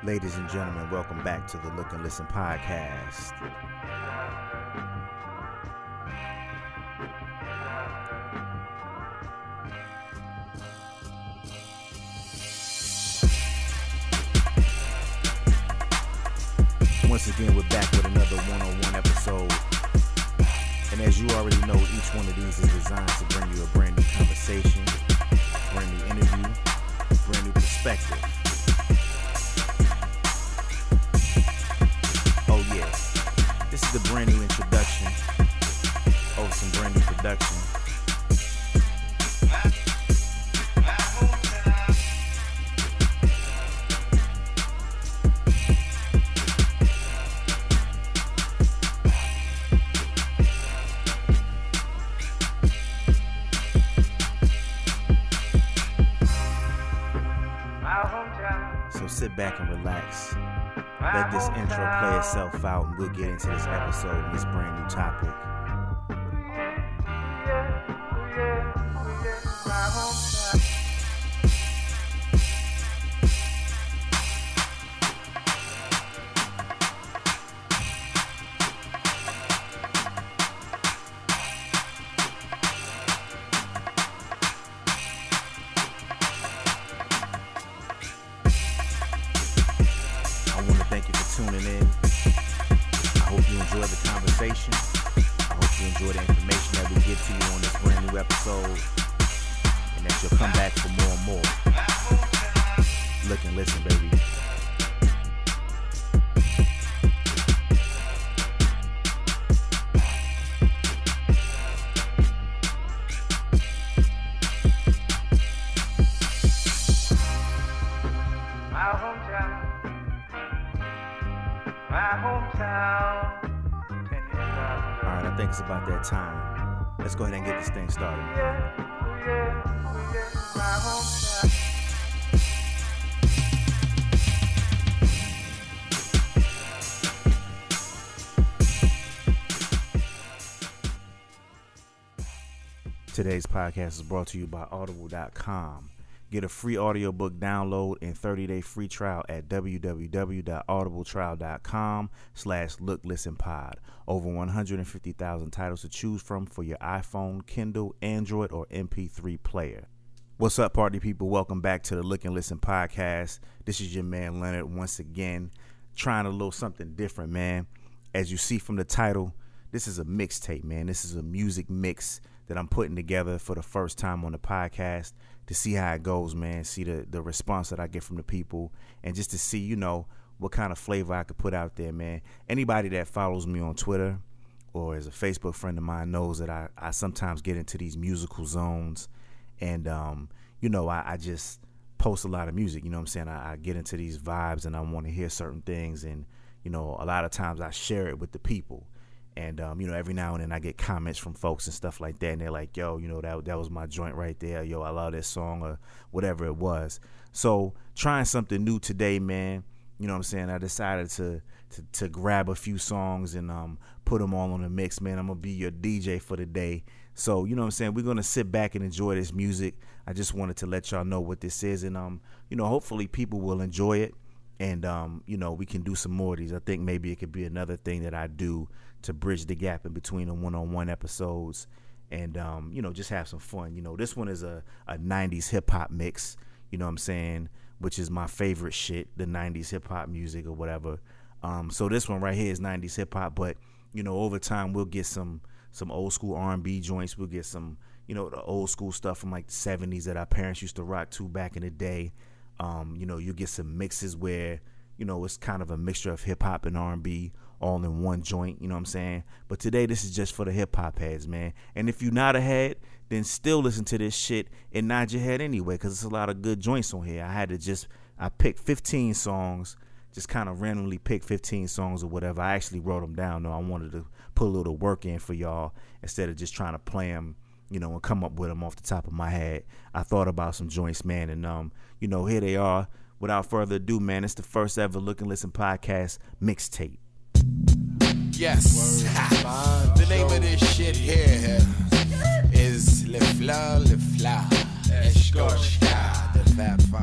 Ladies and gentlemen, welcome back to the Look and Listen podcast. Once again, we're back with another one-on-one episode. And as you already know, each one of these is designed to bring you a brand new conversation, brand new interview, brand new perspective. Oh yeah, this is the brand new introduction of some brand new production. So sit back and relax. Let this intro play itself out and we'll get into this episode and this brand new topic. Tuning in. I hope you enjoy the conversation. I hope you enjoy the information that we give to you on this brand new episode, and that you'll come back for more and more. Look and listen, baby. Alright, I think it's about that time. Let's go ahead and get this thing started. Today's podcast is brought to you by Audible.com. Get a free audiobook download and 30-day free trial at www.audibletrial.com/looklistenpod. Over 150,000 titles to choose from for your iPhone, Kindle, Android, or MP3 player. What's up, party people? Welcome back to the Look and Listen podcast. This is your man Leonard once again, trying a little something different, man. As you see from the title, this is a mixtape, man. This is a music mix that I'm putting together for the first time on the podcast to see how it goes, man. See the response that I get from the people, and just to see, you know, what kind of flavor I could put out there, man. Anybody that follows me on Twitter or is a Facebook friend of mine knows that I sometimes get into these musical zones, and you know, I just post a lot of music. You know what I'm saying? I get into these vibes and I want to hear certain things, and you know, a lot of times I share it with the people. And, you know, every now and then I get comments from folks and stuff like that. And they're like, yo, you know, that was my joint right there. Yo, I love this song, or whatever it was. So trying something new today, man. You know what I'm saying? I decided to grab a few songs and put them all on the mix, man. I'm going to be your DJ for the day. So, you know what I'm saying? We're going to sit back and enjoy this music. I just wanted to let y'all know what this is. And, you know, hopefully people will enjoy it. And, you know, we can do some more of these. I think maybe it could be another thing that I do to bridge the gap in between the one-on-one episodes and, you know, just have some fun. You know, this one is a 90s hip-hop mix, you know what I'm saying, which is my favorite shit, the 90s hip-hop music or whatever. So this one right here is 90s hip-hop, but, you know, over time we'll get some old-school R&B joints. We'll get some, you know, the old-school stuff from like the 70s that our parents used to rock to back in the day. You know, you get some mixes where, you know, it's kind of a mixture of hip hop and R&B all in one joint, you know what I'm saying? But today, this is just for the hip hop heads, man. And if you're not a head, then still listen to this shit and nod your head anyway, because it's a lot of good joints on here. I picked 15 songs, just kind of randomly picked 15 songs or whatever. I actually wrote them down, though. I wanted to put a little work in for y'all instead of just trying to play them, you know, and come up with them off the top of my head. I thought about some joints, man, and, you know, here they are. Without further ado, man, it's the first ever Look and Listen podcast mixtape. Yes. The name of this shit here is Le Fleur, Escorcha, the Fat Fine.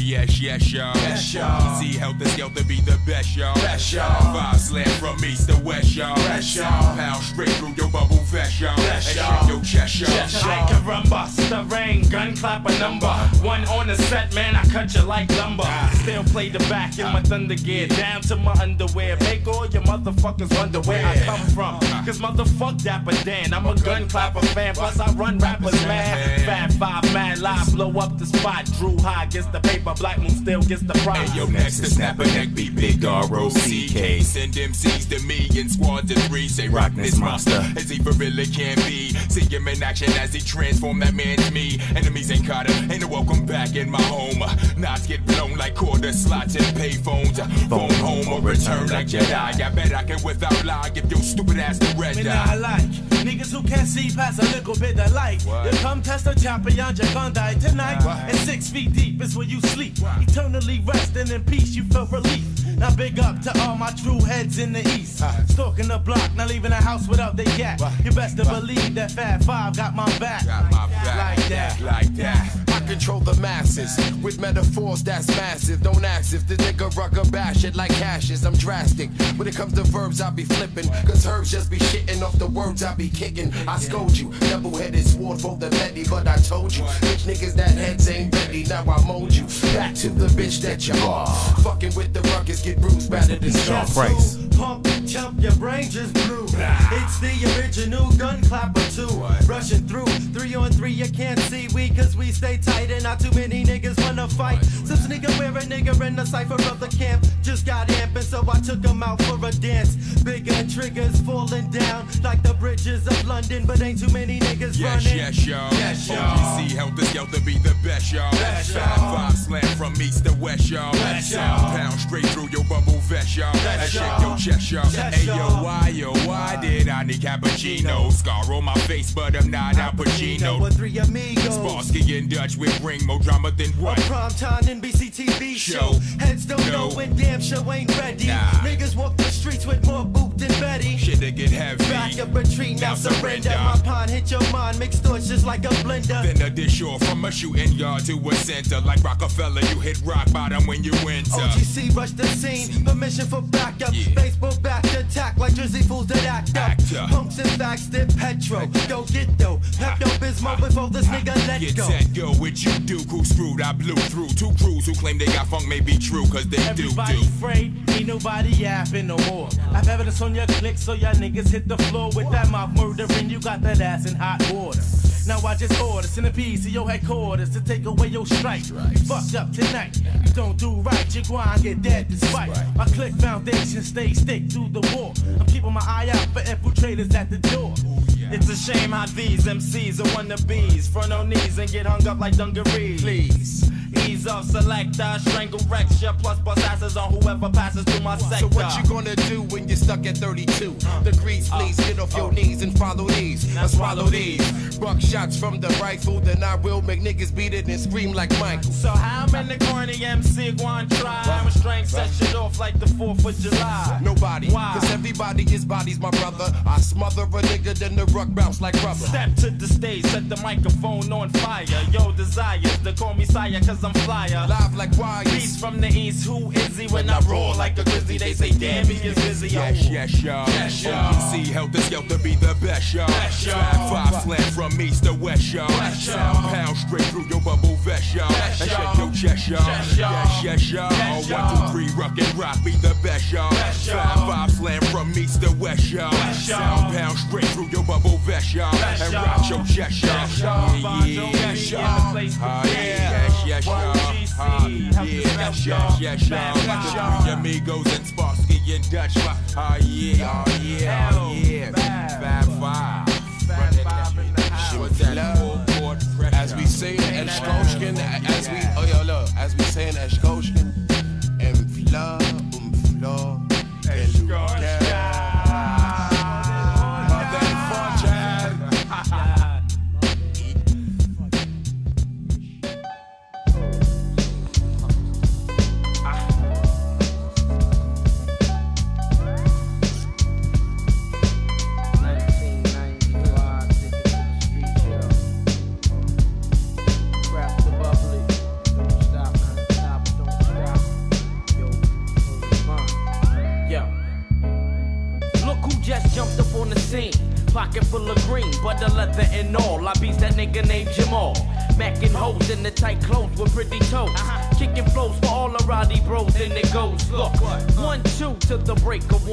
Yes, y'all. Yes, y'all. Easy help the scale to be the best, y'all. Best, y'all. 5 slam from east to west, y'all. Best, y'all. Pound straight through your bubble vest, y'all. Best, And y'all. shake your chest, y'all. Chest, Like a rumba, the rain, gun clap a number. One on the set, man, I cut you like lumber. Still play the back in my thunder gear, down to my underwear. Make all your motherfuckers wonder where I come from. Cause motherfuck Dapper Dan, I'm a gun clapper fan. Plus I run rappers mad. Fat 5 mad live, blow up the spot. Drew High gets the paper, Black Moon still gets the prize. Hey, yo, next to snap a neck beat, big R-O-C-K. Send MCs to me in squads of 3. Say rock this monster as he for really can be. See him in action as he transform that man's me. Enemies ain't caught him, ain't no welcome back in my home. Knots get blown like quarter slots and payphones. Phone home or return like Jedi. I bet I can without lie give your stupid ass the red Me not eye. like niggas who can't see past a little bit of light. What? You come test the champion, you're gonna die tonight. And 6 feet deep is where you sleep. Eternally resting in peace, you feel relief. Now big up to all my true heads in the east. Stalking the block, not leaving the house without the yak. You best to believe that Fat 5 got my back. Got my back. Like that. Like that. I control the masses with metaphors that's massive. Don't ask if the nigga rucker bash it like hashes. I'm drastic. When it comes to verbs, I be flipping. Cause herbs just be shitting off the words I be kicking. I scold you. Double-headed sword for the lady, but I told you. Bitch niggas that heads ain't ready. Now I mold you. Back to the bitch that you are. Fucking with the ruckus, get bruised, battered and Sean scarred. Price. Pump, chump, your brain just blew. It's the original gun clapper too. Rushing through 3 on 3, you can't see we cause we stay tight and not too many niggas wanna fight. Some nigga wear a nigga in the cipher of the camp. Just got amping, so I took him out for a dance. Bigger triggers falling down like the bridges of London, but ain't too many niggas Yes, running. yes, y'all. Yes, y'all. OGC help the scale to be the best, y'all. Best, Fat y'all. 5 slam from east to west, y'all. Best, y'all. Pound straight through your bubble vest, y'all. And Best, shake y'all. your chest, y'all. Yes, Hey, y'all. yo, why did I need cappuccino? Scar on my face, but I'm not Al Pacino. With 3 amigos. Sparsky and Dutch with ring more drama than A what? primetime NBC TV show. Show. Heads don't No. know when damn show ain't ready. Nah. Niggas walk the streets with more boot than Betty. Shit to get heavy. Back up retreat, now Now surrender. surrender. My pond hit your mind, mixed thoughts just like a blender. Then a dish or from a shooting yard to a center. Like Rockefeller, you hit rock bottom when you enter. OGC rush the scene, permission for backup. Yeah. Baseball back to attack like Jersey fools that act up. Act up. Pumps and facts, dip petro. Go get though. Pepto Bismol before this nigga let Get go. set, go with you, Duke, who screwed. I blew through 2 crews who claim they got funk may be true, cause they Everybody do. afraid, ain't nobody yapping no more. I've evidence on your click, so y'all niggas hit the floor with that mouth murdering. You got that ass in hot water. Now I just order centipedes to your headquarters to take away your strike. You fucked up tonight. You don't do right, you go and get dead despite. My click foundation stays stick through the war. I'm keeping my eye out for infiltrators at the door. It's a shame how these MCs are wannabes. Front on knees and get hung up like dungarees. Please. Ease off, selector, strangle Rexia, plus bust asses on whoever passes through my sector. So what you gonna do when you're stuck at 32 degrees? Please get off your knees and follow these. Now swallow these. Buck shots from the rifle, then I will make niggas beat it and scream like Michael. So how many corny MC go on try? Restraint set shit off like the 4th of July. Nobody, Why? cause everybody is bodies, my brother. I smother a nigga, then the ruck bounce like rubber. Step to the stage, set the microphone on fire. Yo, desires to call me sire, cause I'm flyer. Live like wires. Beast from the east, who is he? When I roar like a grizzly, they say, damn, he is busy. Yes, yes, y'all. Yes, y'all. OGC help the scale to be the best, y'all. Best, y'all. Fat 5 slam from east to west, y'all. Best, y'all. Pound straight through your bubble vest, y'all. Best, And y'all. shake your chest, y'all. Yes, y'all. Yes, yes, y'all. Yes, 1, y'all. 2, 3, rock and rock, be the best, y'all. Best, y'all. Fat 5 slam from east to west, y'all. Best, y'all. Sound pound straight through your bubble vest, y'all. Best, And y'all. rock your chest, y'all. Best, y'all. Yeah, Yes, yes, y'all. y'all. Yes, Yes, y'all. OGC, Yeah, help the yes, scale, yes, yes, y'all. Best, The y'all. 3 amigos and Sparsky and Dutch. Oh yeah, oh yeah, oh yeah. Fat 5. What's that? Full court pressure. As we say in Eshkoshkin, as we, oh yo, look, as we say in Eshkoshkin, Mfla, Craft the bubbly, don't stop, pocket full of green, butter leather and all. I beats that nigga named Jamal. Macking hoes in the tight clothes with pretty toes. Kicking flows for all the rowdy bros, and it goes, look. 1-2 to the break of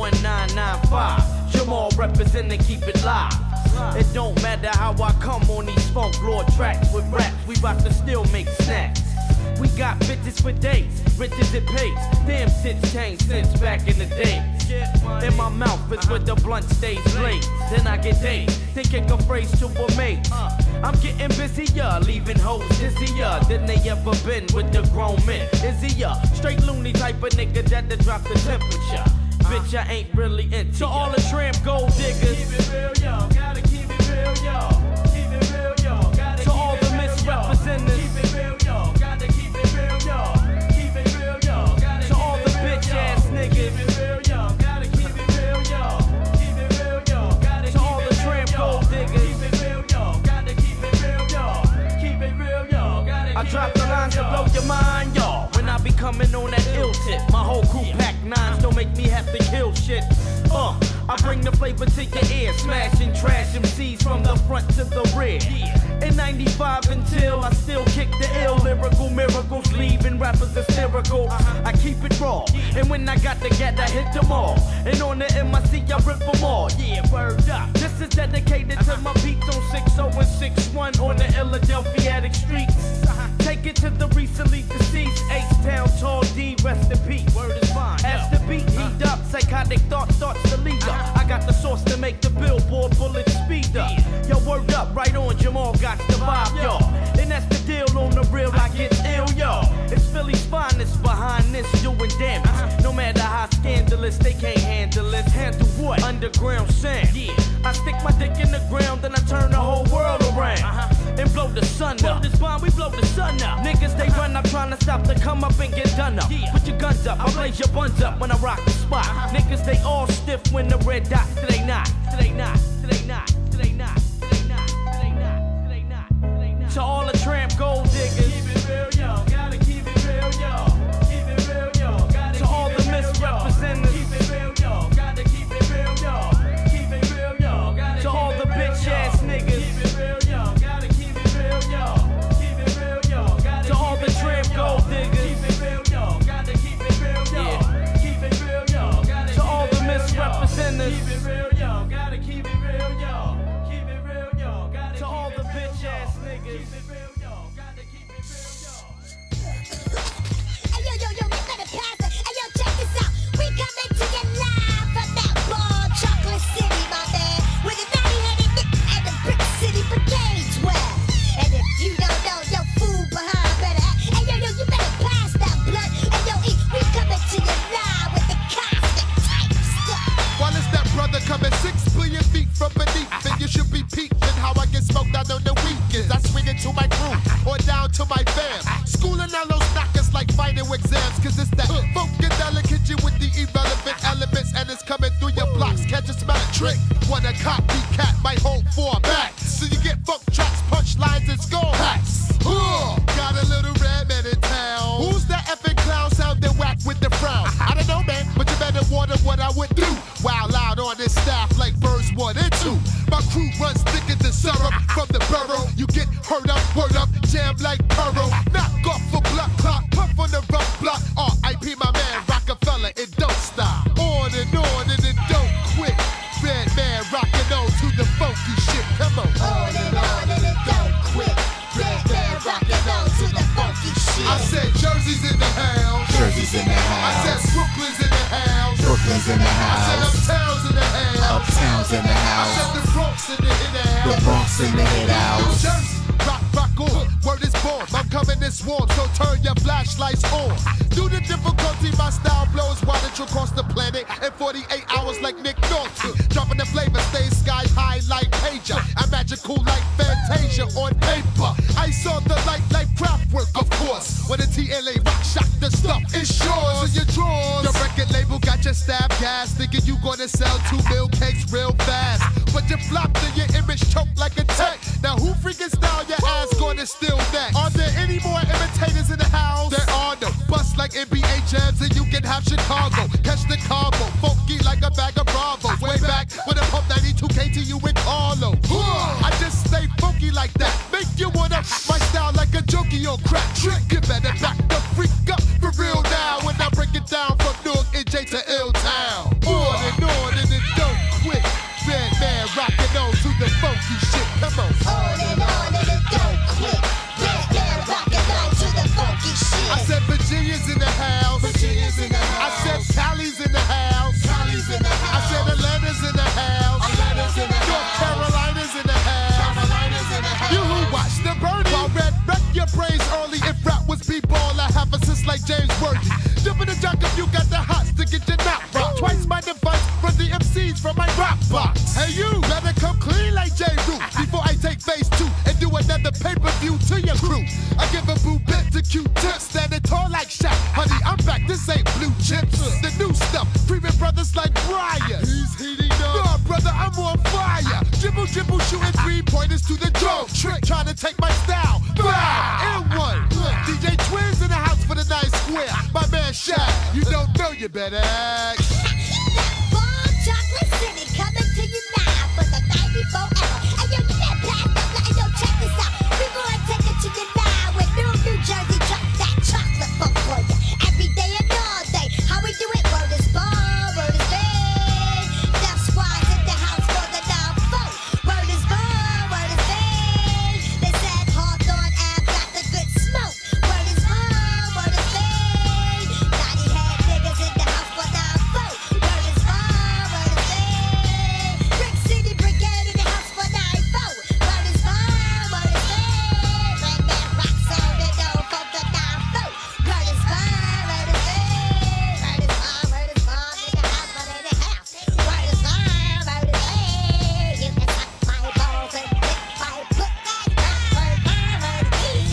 1995. Jamal representing, keep it live. It don't matter how I come on these funk lord tracks with raps. We bout to still make snacks. We got bitches for days, riches it pays. Damn shit's changed since back in the day. In my mouth is where the blunt stays blazed. Then I get dazed, thinking a phrase to a mate. I'm getting busier, leaving hoes dizzier than they ever been with the grown men. Izzier, straight loony type of nigga that'll drop the temperature. Bitch, I ain't really into to all the tramp gold diggers. Keep it real, yo. Gotta keep it real, yo. Keep it real, yo. Gotta to all the misrepresenters. Keep it real, yo. Gotta keep it real, yo. Keep it real, yo. Gotta to all the bitch ass niggas. Keep it real, yo. Gotta keep it real, yo. Keep it real, yo. Gotta to all the tramp gold diggers. Keep it real, yo. Gotta keep it real, yo. Keep it real, yo. I drop the lines to blow your mind, y'all. When I be coming on that ill tip, my whole crew pack nines, don't make me have to kill shit. I bring the flavor to your ear, smashing trash MCs from the front to the rear. In 95 until I still kick the ill lyrical miracles, leaving rappers hysterical. I keep it raw, and when I got the gat, I hit them all. And on the MIC, I rip them all. Yeah, word up. This is dedicated to my peeps on 60 and 61 on the Philadelphia streets. Take it to the recently deceased H-Town, Tall D, rest in peace. Word is fine. As the beat heat up, psychotic thought starts to lead up. I got the sauce to make the billboard bullet speed up. Yo, word up, right on, Jamal got the vibe, y'all. And that's the deal on the real, I get ill, y'all. It's Philly's finest behind this, doing damage. No matter how scandalous, they can't handle it. Handle what? Underground sound. Yeah. I stick my dick in the ground, then I turn the whole world around. And blow the sun up. Blow this bomb, we blow the sun up. Niggas, they run up trying to stop to come up and get done up. Put your guns up, I blaze your buns up when I rock the spot. Niggas, they all stiff when the red dot. They not, they not, they not, they not, they not, they not, they not, they not. To all the tramp gold diggers. Keep it real, yo. Gotta keep it real, yo. Keep it real, yo. Gotta to all the misrepresenters. Keep it real, yo. Gotta keep it real, yo. Keep it real, yo. Gotta to all the bitch ass niggas. Keep it real, yo. Gotta keep it real, yo. Keep it real, yo. Gotta to all the tramp gold diggers. Keep it real, yo. Gotta keep it real, yo. Keep it real, yo. Gotta to all the misrepresenters. Keep it real, yo. Gotta keep it real, yo. Keep it real, yo. Gotta to all the bitch ass niggas. Keep it real, yo. Gotta keep it real, yo. Hey, yo, you better pass it. Hey, yo, check this out. We coming to you live from that ball, Chocolate City, my man. With the naughty-headed Nick and the Brick City Brigades well. And if you don't know, yo, fool behind better act. Hey, yo, you better pass that blood. Hey, yo, we coming to you live with the constant type stuff. While it's that brother coming 6 billion feet from beneath, then you should be peeping how I get smoked out on the weekends. I swing it to my crew or down to my fam. Schooling all those knockers like final exams, cause it's that funkadelic hit you with the irrelevant elements, and it's coming through your blocks. Catch a smell a trick. When a copycat might hold for a back. So you get funk tracks, punchlines, and score hacks. Got a little red man in town. Who's that effing clown sounding whack with the frown? I don't know, man, but you better wonder what I would do. Wild out on this staff like birds 1 and 2. My crew runs thicker than syrup from the borough. You get hurt up, word up, jam like Burrow. Knock off a block clock, puff on the rough block. R.I.P. my man Rockefeller, it don't stop. On and it don't quit. Red man rockin' on to the funky shit. Come on. On and it don't quit. Red man rockin' on to the funky shit. I said Jersey's in the house. Jersey's in the I said house. Brooklyn's in the house. Brooklyn's in the I said house. Uptown's in the house. Uptown's in the I said house. the Bronx in the house. The Bronx in the hit house. Jersey, rock on. Word is born. I'm coming in swarm, so turn your flashlights on. Through the difficulty, my style blows wattage across the planet in 48 hours like Nick Nolte. Dropping the flavor, stay sky high like Pager. I'm magical like Fantasia on paper. I saw the light like Kraftwerk, of course. When the TLA rock shock, the stuff is yours in your drawers. The record label got your stab gas, thinking you gonna sell 2 mil cakes real fast. But you flopped and your image choked like a tech. Now who freaking style your ass gonna steal that? Are there any more imitators in the house? There are no. Bust like NBA jams and you can have Chicago. Catch the combo, funky like a bag of Bravos. Way back when I pumped 92 KTU in cars. like that. Make you wanna my style like a junkie on crack. Trick, you better back the freak up for real now. When I break it down from Newark and J to Ill-Town. On and it don't quit. Bad man rocking on to the funky shit. Come on. On and it don't quit. Bad man rocking on to the funky shit. I said Virginia's in the house. Virginia's in the I house. said Cali's in the house. Cali's in the I house. said Atlanta's in the house. Atlanta's in the North house. Carolina's in the house. Carolina's in the house. You who watch the birdie. While Red wreck your brains early. If rap was b-ball, I have a sis like James Worthy. Jump in the junk if you got the hots to get your knock rock. Twice my device from the MCs from my rock box. Hey you, better come clean like J. Root before I take phase 2 and do another pay-per-view to your crew. I give a boo bit to Q-tips, standing tall like Shaq. Honey, I'm back, this ain't blue chips. The new stuff, premium brothers like Brian. He's heating up. No, brother, I'm on fire. Dribble, dribble, shooting 3-pointers to the drum. Trick, trying to take my style. Bow, N1. DJ Twins in the house for the nice square. My man Shaq, you don't know, you better act. Bomb Chocolate City coming to you now for the 94 era. And yo, you better pass up, and yo, check this out. We gonna take it to you now with New Jersey drop that chocolate funk for you. Every day and all day, how we do it? Word is born, word is big. Death Squad's in the house for the 9-4. Word is born, word is big. They said Hawthorne Ave got the good smoke. Word is born, word is big. Naughty head niggas in the house for 9-4. Word is born, word is big. Brick City Brigade in the house for 9-4. Word is born, word is big. Bring that rock sound and go for the 9-4. Word is born, word is big. Word is born, word is born in the house, but in the house. Word is born, word is big. You can suck my balls and lick my foot. Word is born, word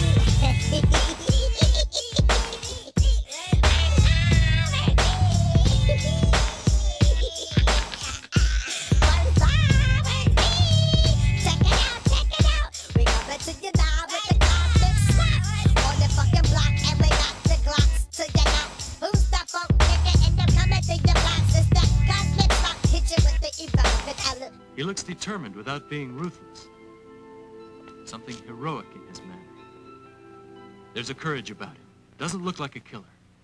Check it out. We coming to you now with the cosmic slap. On the fucking block, and we got the Glocks to you now. Who's the funk nigga? And I'm coming to your blocks. It's that cosmic slap. Hit you with the irrelevant element. He looks determined without being ruthless. Something heroic in his manner. There's a courage about him. Doesn't look like a killer.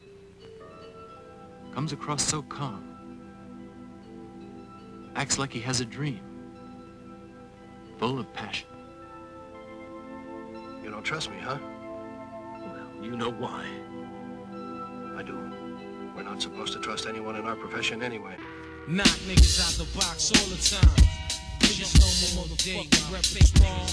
Comes across so calm. Acts like he has a dream. Full of passion. You don't trust me, huh? Well, you know why. I do. We're not supposed to trust anyone in our profession anyway. Knock niggas out the box all the time. Just know my motherfucking repertoire.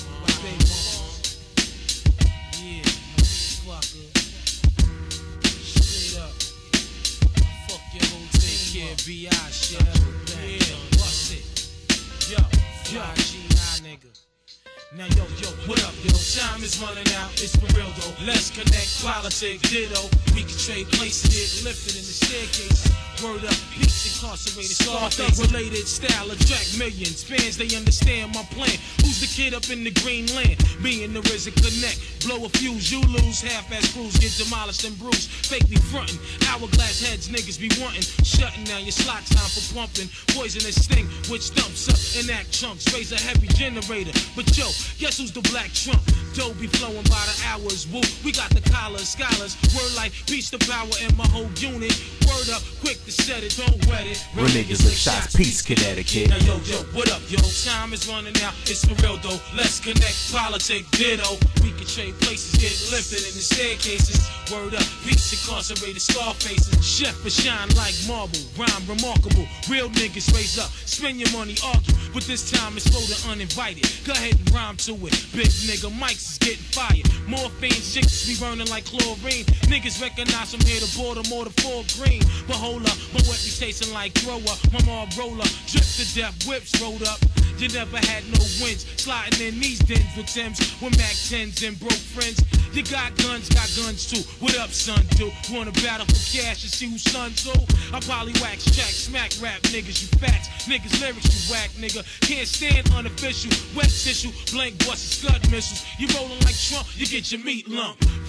Yeah, motherfucker. Straight up. Fuck your whole take care, B.I. shit. Yeah, bust it. Yo, G.I. nigga. Now yo, what up, yo? Time is running out, it's for real though. Let's connect, politics, ditto. We can trade places, get lifted in the staircase. Word up, peace incarcerated, Scarface related style, attract millions. Fans, they understand my plan. Who's the kid up in the green land? Me and the RZA connect. Blow a fuse, you lose. Half-ass crews get demolished and bruised. Fake me frontin'. Hourglass heads, niggas be wantin'. Shutting down your slot time for pumping. Poisonous sting, which thumps up and act chunks. Raise a heavy generator. But yo, guess who's the black Trump? Dough be flowing by the hours. Woo, we got the collars, scholars. Word like peace to power in my whole unit. Word up, quick to set it, don't wet it. Real niggas lick shots, peace, Connecticut. Now yo, what up, yo? Time is running out, it's for real though. Let's connect, politics, ditto. We can trade places, get lifted in the staircases. Word up, peace incarcerated, Scarfaces. Chef but shine like marble, rhyme remarkable. Real niggas raise up, spend your money, argue. But this time it's for the uninvited. Go ahead and rhyme to it. Big nigga Mike's is getting fired. Morphine chicks be burning like chlorine. Niggas recognize from here to Baltimore to Fort Green. But hold up, my reputation like thrower. My mom roller, drip to death, whips rolled up. You never had no wins, sliding in these dens with Timbs, with Mac 10s and broke friends. You got guns too. What up, son, dude? Wanna battle for cash and see who's son, too? I probably wax track, smack rap niggas, you fats. Niggas lyrics, you whack, nigga. Can't stand unofficial, wet tissue, blank busts, scud missiles. You rolling like Trump, you get your meat lump.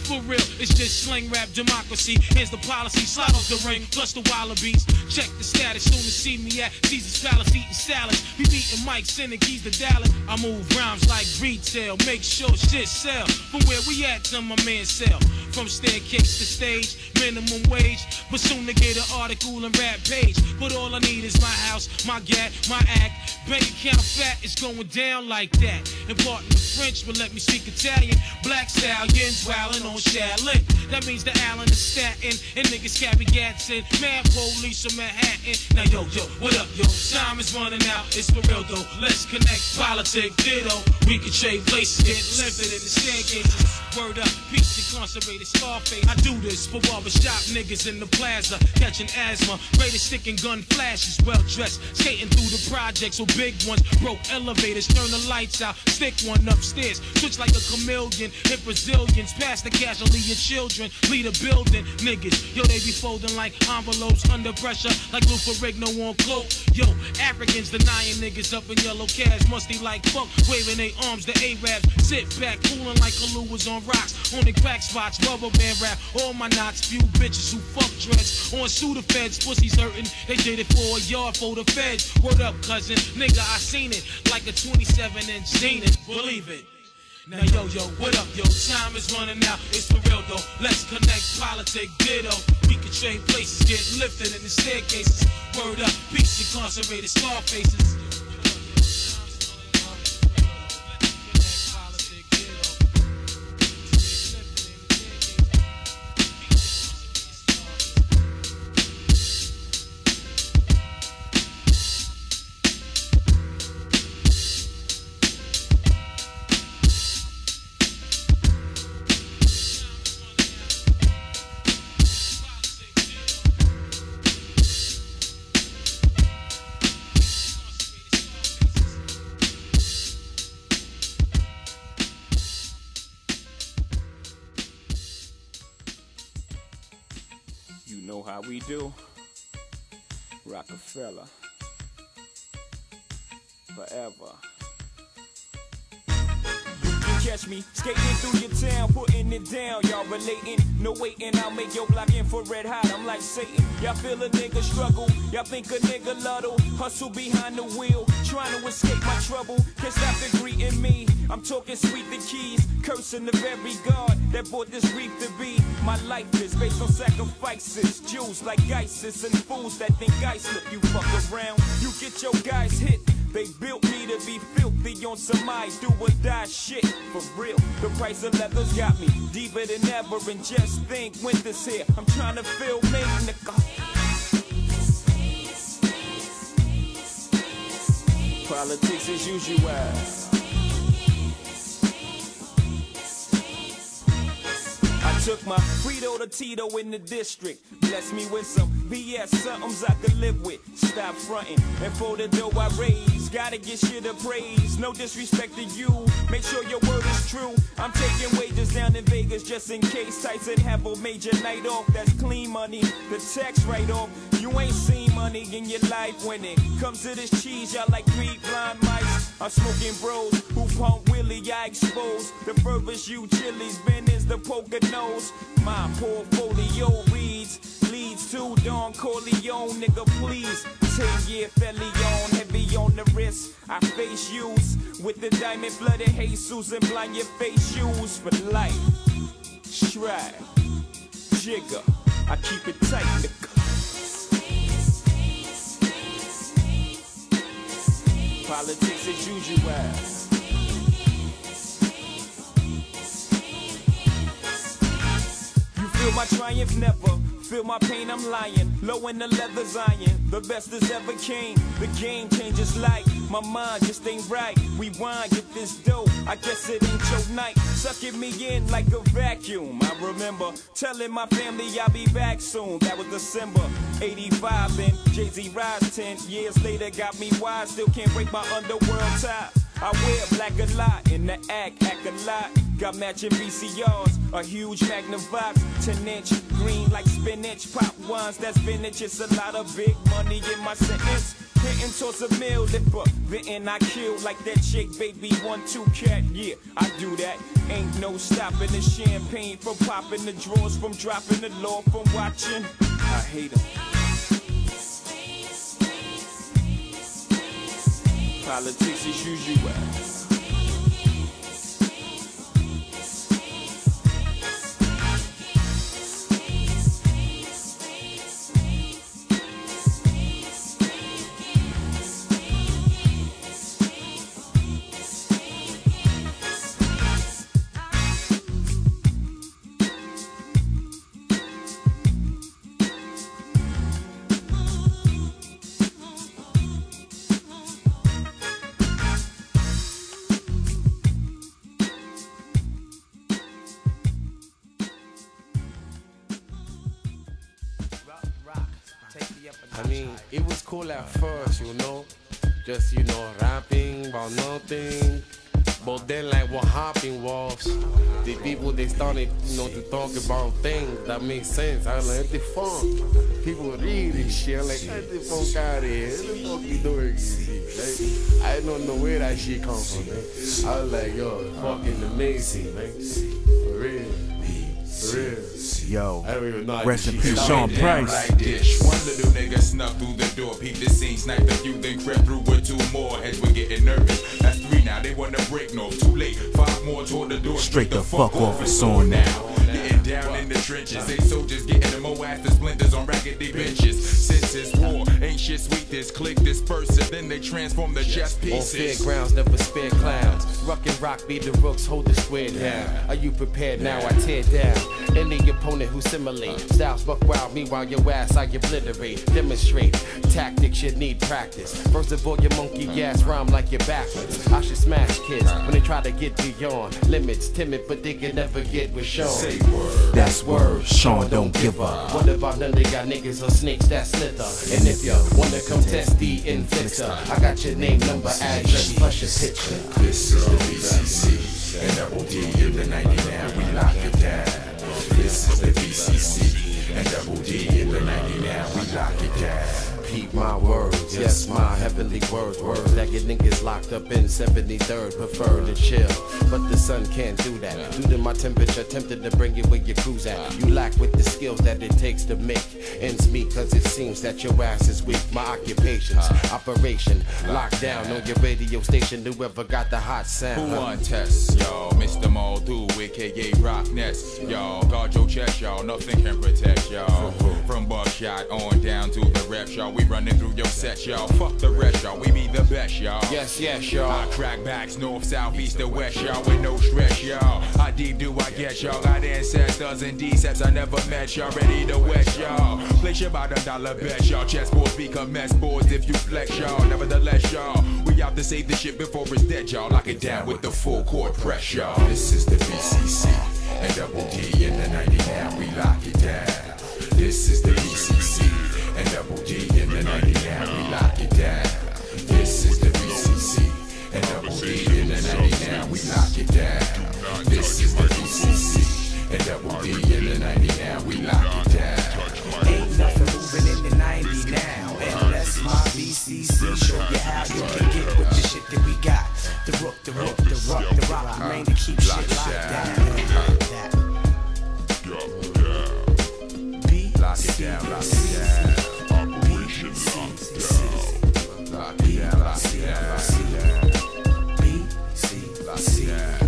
For real, it's just slang rap democracy. Here's the policy, slide off the ring, plus the wallabies. Check the status, soon to see me at Caesar's Palace eating salads. Be beating mics, sending keys to Dallas. I move rhymes like retail, make sure shit sell. From where we at till my man sell. From staircase to stage, minimum wage. But soon to get an article and rap page. But all I need is my house, my gat, my act. Bank account fat, it's going down like that. Important French, but let me speak Italian. Black stallions wildin' on Shaolin. That means the Allen is Staten. And niggas carry gats in. Mad police from Manhattan. Now yo, what up, yo? Time is running out, it's for real though. Let's connect, politic, ditto. We can trade places, get lifted in the staircases. Word up, peace, incarcerated Scarface. I do this for barbershop niggas in the plaza. Catching asthma, greatest stick and gun flashes. Well dressed, skating through the projects with big ones. Broke elevators, turn the lights out. Stick one upstairs, switch like a chameleon. Hit Brazilians, pass the cash or leave your children. Lead a building, niggas. Yo, they be folding like envelopes under pressure. Like Lou Ferrigno on cloak. Yo, Africans denying niggas up in yellow cabs. Musty like fuck, waving their arms to Arabs. Sit back, cooling like Kalu was on rocks. On the crack spots, rubber band rap. All my knots, few bitches who fuck dreads. On Sudafeds, pussies hurting. They did it for a yard for the feds. Word up, cousin, nigga, I seen it. Like a 27-inch Zenith, believe it. Now yo, what up, yo? Time is running out, it's for real though. Let's connect, politic, ditto. We can trade places, get lifted in the staircases. Word up, peace, incarcerated Scarfaces. You know how we do. Rockefeller. Forever. Catch me skating through your town, putting it down. Y'all relating, no waiting. I'll make your block infrared hot. I'm like Satan. Y'all feel a nigga struggle. Y'all think a nigga luddle. Hustle behind the wheel, trying to escape my trouble. Can't stop the greeting me. I'm talking sweet the keys, cursing the very God that brought this reef to be. My life is based on sacrifices. Jews like ISIS and fools that think I slip. You fuck around, you get your guys hit. They built me to be filthy on some I do or die shit. For real, the price of leather's got me deeper than ever. And just think, winter's here, I'm trying to feel me, nigga. Politics as usual. Took my Frito to Tito in the district. Bless me with some BS, somethings I could live with. Stop fronting, and for the dough I raise, gotta get shit of praise. No disrespect to you, make sure your word is true. I'm taking wages down in Vegas just in case Tyson have a major night off. That's clean money, the tax write-off. You ain't seen money in your life when it comes to this cheese. Y'all like 3 blind mice. I'm smoking bros who pump Willie, I expose. The furthest you chilies been is the Poconos. My portfolio leads to Don Corleone, nigga, please. 10-year felon, heavy on the wrist. I face use with the diamond flooded Jesus and blind your face shoes for life. Stride, jigger, I keep it tight, nigga. Politics as usual. Feel my triumph, never feel my pain, I'm lying. Low in the leather's iron, the best as ever came. The game changes like my mind just ain't right. Rewind, get this dope, I guess it ain't your night. Sucking me in like a vacuum. I remember telling my family I'll be back soon. That was December 85 and Jay-Z rise 10 years later got me wise. Still can't break my underworld tie. I wear black a lot, in the act a lot. Got matching VCRs, a huge Magnavox, 10-inch, green like spinach. Pop ones, that's vintage, it's a lot of big money in my sentence. Hitting towards a meal, lipper. Bitten, I kill like that chick, baby, 1-2 cat. Yeah, I do that. Ain't no stopping the champagne from popping the drawers, from dropping the law, from watching. I hate 'em. Politics as usual. I mean, it was cool at first, you know, just, you know, rapping about nothing. But then, like, what happened was, the people, they started, you know, to talk about things that make sense. I was like, what the fuck? People read this shit. I'm like, get the fuck out of here. What the fuck you doing? Like, I don't know where that shit comes from, man. I was like, yo, it's fucking amazing, man. For real. For real. Yo, I don't even know rest in peace, Sean Price. Like this. One little nigga snuck through the door, peeped the scene, sniped a few, then crept through with 2 more. Heads were getting nervous. That's 3 now, they wanna break, no, too late. 5 more toward the door. Straight the fuck off, it's on now. Getting down in the trenches, they soldiers getting them more after splinters on raggedy benches. Since it's war, ain't shit sweet, this click disperse it, then they transform the chess pieces. On fairgrounds, never spare clowns. Ruck and rock, be the rooks, hold the square down. Are you prepared now? I tear down any opponent who simulate. Styles buck wild, meanwhile your ass I obliterate. Demonstrate tactics, you need practice. First of all, your monkey ass rhyme like you're backwards. I should smash kids when they try to get beyond limits. Timid, but they can never get with Sean. Say word. That's word, Sean don't give up. What about none they got niggas or snakes that slither? And if you wanna come test the inflictor, I got your name, number, address, plus your picture. This is the BCC, and double D in the 99, we lock it down. This is the BCC, and double D in the 99, we lock it down. Keep my words, yes, my heavenly words that get niggas locked up in 73rd, prefer to chill, but the sun can't do that. Due to my temperature, tempted to bring you where your cruise at. You lack with the skills that it takes to make ends meet, cause it seems that your ass is weak. My occupation's operation, lockdown on your radio station. Whoever got the hot sound. Who want test, yo? Mr. Moldu, aka Rock Nest, yo. Guard your chest, y'all. Nothing can protect, y'all. From buckshot on down to the rep, y'all. We running through your set, y'all. Fuck the rest, y'all. We be the best, y'all. Yes, yes, y'all. I crack backs, north, south, east, or west, y'all. With no stress, y'all. How deep do I get, y'all? Got ancestors and decepts I never met, y'all. Ready to west, y'all. Place your about $1 bet, y'all. Chessboards become mess boards if you flex, y'all. Nevertheless, y'all. We out to save the shit before it's dead, y'all. Lock it down with the full court press, y'all. This is the BCC and double D in the 99. We lock it down. This is the BCC and double D in the 99. We lock it down. This is the BCC and double D in the 99. We lock it down. This is the BCC and double D in the 99. We lock it down. Ain't nothing moving in the 90 now. Unless my BCC show you how you can get with the shit that we got. The rook, the rook, the rock, the rock, remain to keep shit locked down. Lock it down, lock it down. Operation Lockdown. Lock it down, lock it down, lock it down. BBC, lock it down.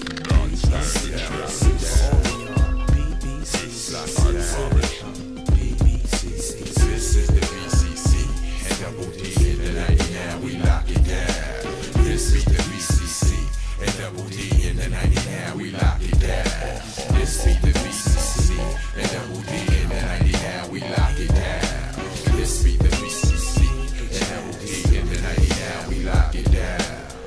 This is the BCC and double D in the 99. We lock it down. This is the BCC and double D in the 99. We lock it down. This is the BCC and double D in the 99. We lock it down. This be the BCC and double D in the 99. We lock it down.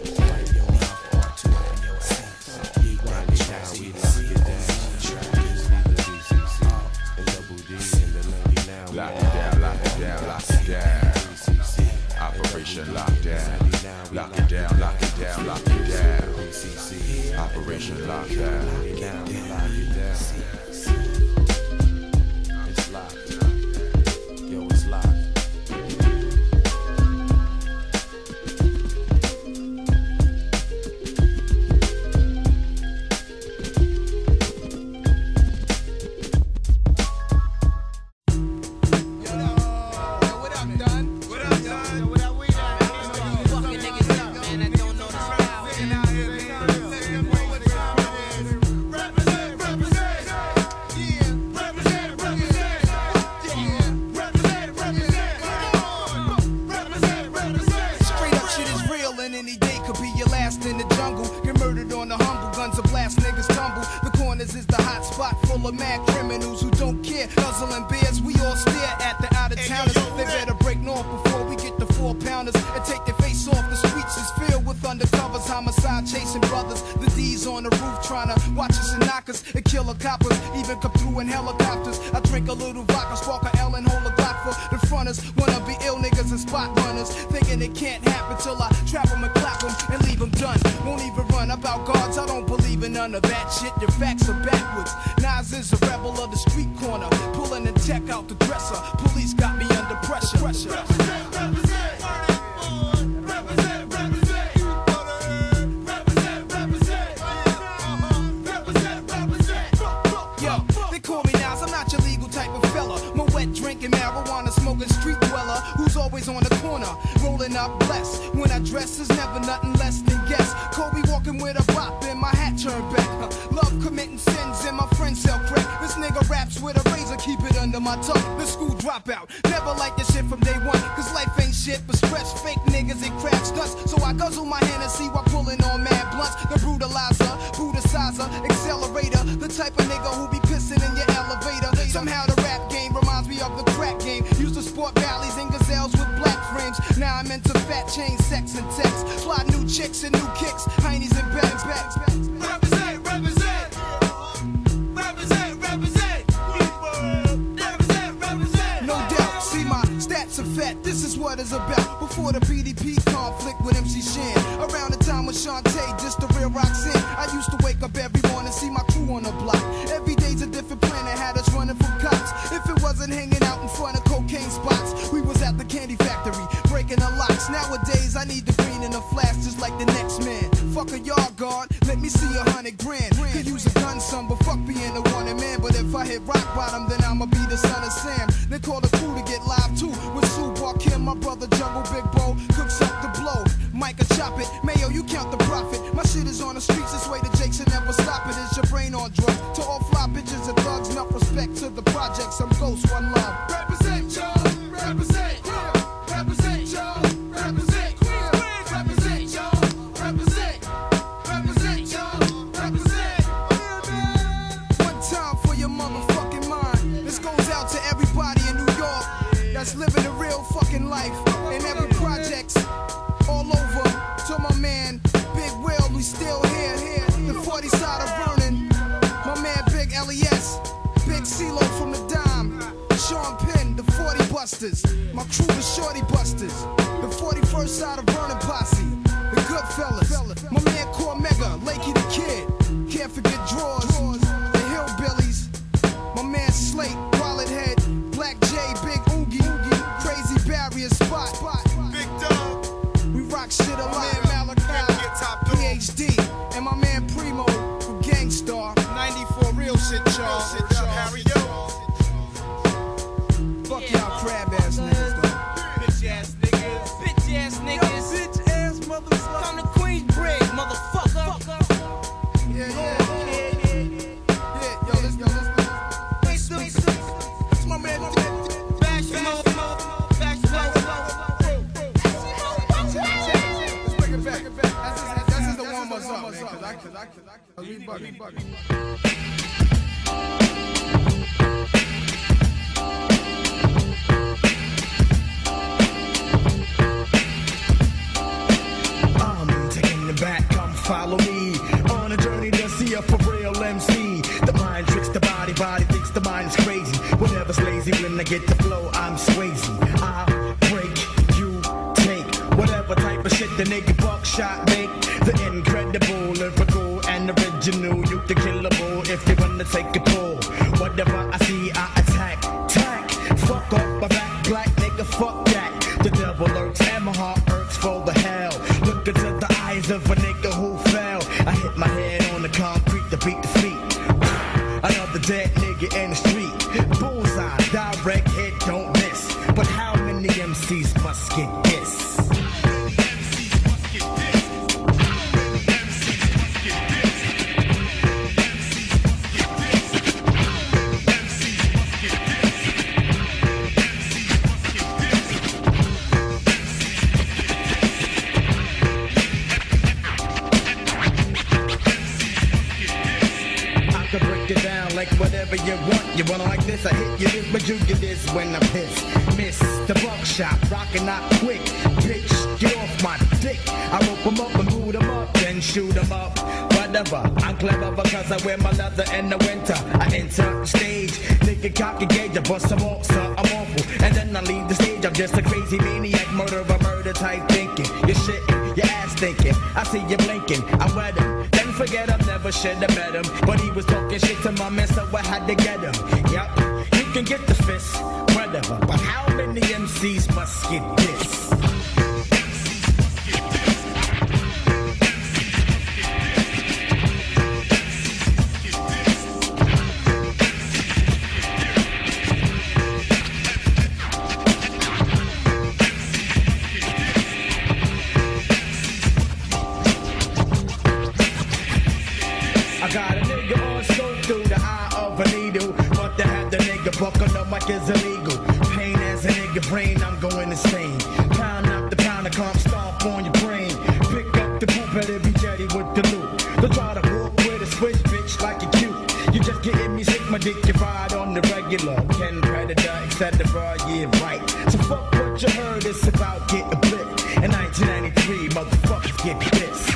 Lock it down, lock it down, lock it down. Operation Lockdown. Lock it down, lock it down, lock it down. Operation Lockdown. Lock it down. It's locked. Yo, it's locked. of mad criminals who don't care. Nuzzling beers, we all stare at the out-of-towners. They better break north before we get the 4-pounders and take their face off. The streets is filled with undercovers, homicide chasing brothers. The D's on the roof trying to watch us and knock us and kill the coppers. Even come through in helicopters. I drink a little vodka, spark a L and hold a Glock for the fronters. Wanna be ill niggas and spot runners, thinking it can't happen till I trap them and clap them and leave them done. Won't even run about guards, I don't believe in none of that shit. Your facts are backwards. Nas is a rebel of the street corner, pulling the tech out the dresser. Police got me under pressure. Yo, they call me Nas, I'm not your legal type of fella. My wet drinking, marijuana smoking street dweller who's always on the corner, rolling up blessed. When I dress is never nothing less than guess. Kobe walking with a bop and my hat turned back. Love committing sins and my friends sell crack. This nigga raps with a razor, keep it under my tongue. The school dropout, never like this shit from day one. Cause life ain't shit but stress, fake niggas and crap stunts. So I guzzle my Hennessy while pulling on mad blunts. The brutalizer, brutalizer, accelerator. The type of nigga who be pissing in your elevator. Somehow the rap game reminds me of the crack game. Used to sport valleys and gazelles with black frames. Now I'm into fat chain, sex and text. Fly new chicks and new kicks, heinies and bags. Represent, represent. Represent, represent. Represent. No doubt, see my stats are fat. This is what it's about. Before the BDP conflict with MC Shan. Around the time when Shantae just the real Roxanne. I used to wake up every morning, see my crew on the block. Every day's a different planet, had us running from cops. If it wasn't hanging out in front of cocaine spots, we was at the candy factory, breaking the locks. Nowadays, I need the green in the flash just like the next man. Fuck a yard guard, let me see 100 grand. Could use a gun, son, but fuck being the wanted man. But if I hit rock bottom, then I'ma be the son of Sam. They call the crew to get live too. With Sue Barkim, my brother Jungle Big Bo, cooks up the blow. Micah chop it, Mayo, you count the profit. My shit is on the streets, this way the Jakes will never stop it. It's your brain on drugs. To all fly bitches and thugs, enough respect to the projects. I'm Ghost, one love. Represent, y'all, represent, represent, y'all, represent, represent, y'all, represent, represent, y'all, represent. One time for your motherfucking mind. This goes out to everybody in New York that's living a real fucking life. In every projects, all over. To my man, Big Will, we still here. The 40 side of Vernon. My man, Big LES. Big CeeLo from the Dime. Sean Penn, the 40 Busters. My crew, the Shorty Busters. The 41st side of Vernon Posse. The Goodfellas. My man, Cormega, Lakey the Kid. Can't forget Drawers. The Hillbillies. My man, Slate, Wallet Head. Black J, Big Oogie. Crazy Barrier Spot. Big Dog. We rock shit a lot. PhD. And my man Primo from Gangstar. 94 real shit, y'all. Harry, fuck y'all crab ass niggas, though. Bitch ass niggas. Bitch ass niggas. Bitch ass motherfucker. Come to Queensbridge, motherfucker. Yeah. Yo, let's. That's my man. Bash him up. Let's bring it back. That's just the warm us up, man. Cause I we bugging. Back, come follow me on a journey to see a for real MC. The mind tricks the body thinks the mind's crazy. Whenever's lazy, when I get the flow, I'm Swayze. I break, you take whatever type of shit the nigga Buckshot make. The incredible, lyrical, and original. You the killable if you wanna take a pull. Whatever I see, I attack. Fuck off my back, black nigga, fuck that. The devil lurks and my heart irks for the hell. Look into the eyes of a nigga who fell. I hit my head on the concrete to beat the feet. Another dead nigga in the street. Bullseye, direct hit, don't miss. But how many MCs must get this? Like whatever You wanna like this? I hit you this, but you get this when I piss. Miss the buckshot, rockin' out quick. Bitch, get off my dick. I rope 'em up and boot 'em up, then shoot 'em up. Whatever, I'm clever because I wear my leather in the winter. I enter the stage, nigga cock a gauge, I bust some more, so I'm awful. And then I leave the stage, I'm just a crazy maniac, murder type thinking. You're shitting, your ass thinking. I see you blinking, I wet him. Then forget I never should have met him. But he was talking shit to my man, so I had to get him. Yup, you can get the fist, whatever. But how many MCs must get this? Bucking up like it's illegal. Pain as a nigga brain, I'm going insane. Pound up the pound of calm stomp on your brain. Pick up the poop, better be jetty with the loot. Don't try to walk with a switch, bitch, like you cute. You just getting me sick, my dick, you ride on the regular. Ken Predator, etc. Yeah, right. So fuck what you heard, it's about getting blipped. In 1993, motherfuckers get pissed.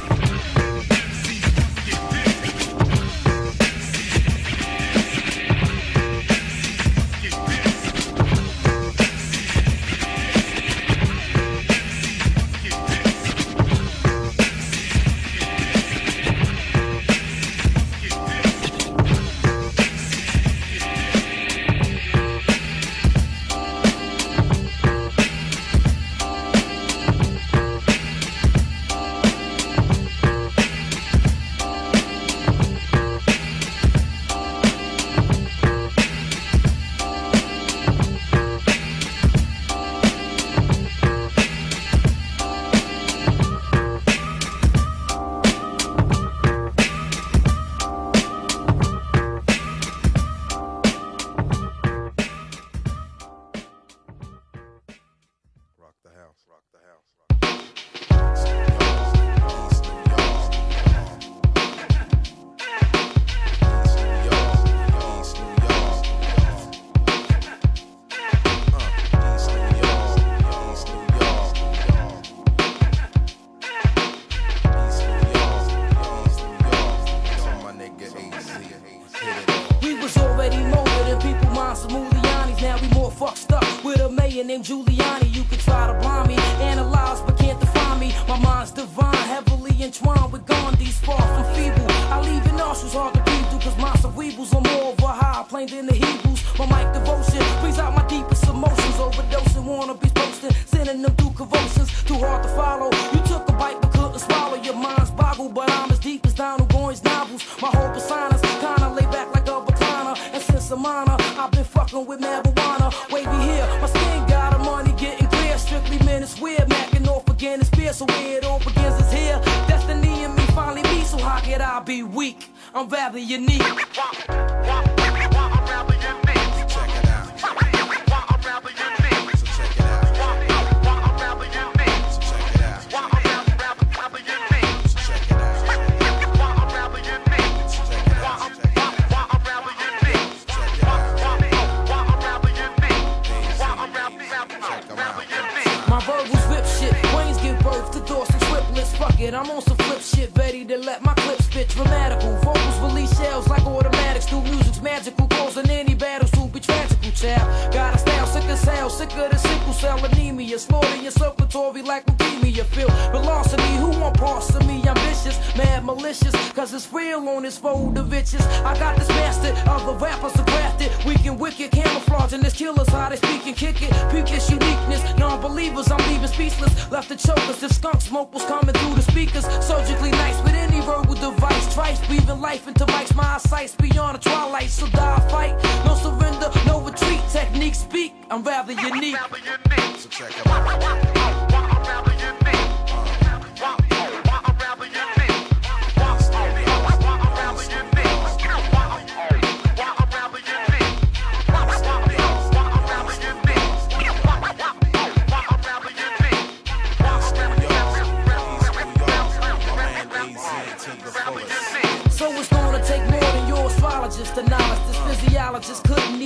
Named Giuliani, you could try to blind me, analyze but can't define me. My mind's divine, heavily entwined with Gandhi's far from feeble. I leave your nostrils hard to breathe through, cause my cerebrals are more of a high plane than the Hebrews. My mic devotion brings out my deepest emotions, overdosing, wannabes posting, sending them through convulsions, too hard to follow. You took a bite but couldn't swallow, your mind's boggled, but I'm as deep as Donald Goines novels. My whole persona's kinda laid back like a recliner, and since I'm honor, I've been fucking with marijuana. Wavy here, my skin got money getting clear, strictly men it's weird, macking off again it's fear, so where it all begins is here. Destiny in me finally me, so how could I be weak? I'm rather unique. I'm rather unique. Check it out. I'm rather unique. So check it out. I'm rather unique. So check it out. I'm rather unique. So check it out. I'm rather unique. So check it out. I'm rather unique. So check it out. My verbals rip shit, brains give birth to dorsal triplets. Fuck it, I'm on some flip shit, ready to let my clips spit dramatical. Vocals release shells like automatics, through music's magical, causing any battles to be tragical, child. Got a style sick as hell, sicker than sickle cell anemia, slaughter your circulatory like leukemia. Feel velocity, who want parts of me? Ambitious, mad malicious, cause it's real on this fold of itches. I got this master, other rappers are grafted, weak and wicked, camouflaging this killers, how they speak and kick it. Peak this uniqueness, non-believers, I'm leaving speechless, left to choke us. If skunk smoke was coming through the speakers, surgically nice with any verbal device. Trice breathing life into mics, my eyesight's beyond the twilight. So die fight, no surrender, no retreat. Technique speak, I'm rather unique. So check it out. I'm rather unique. I'm rather unique. So it's gonna take more than your astrologist to knowledge. This physiologist couldn't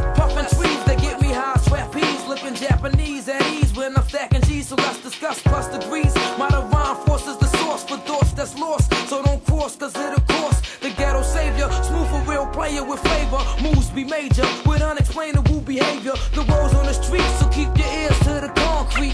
Puffin' trees that get me high, sweat peas, looking Japanese at ease when I'm stacking G's. So let's discuss plus degrees. My divine force is the source for thoughts that's lost. So don't cross, cause it'll cost the ghetto savior. Smooth for real player with flavor. Moves be major with unexplainable behavior. The world's on the street, so keep your ears to the concrete.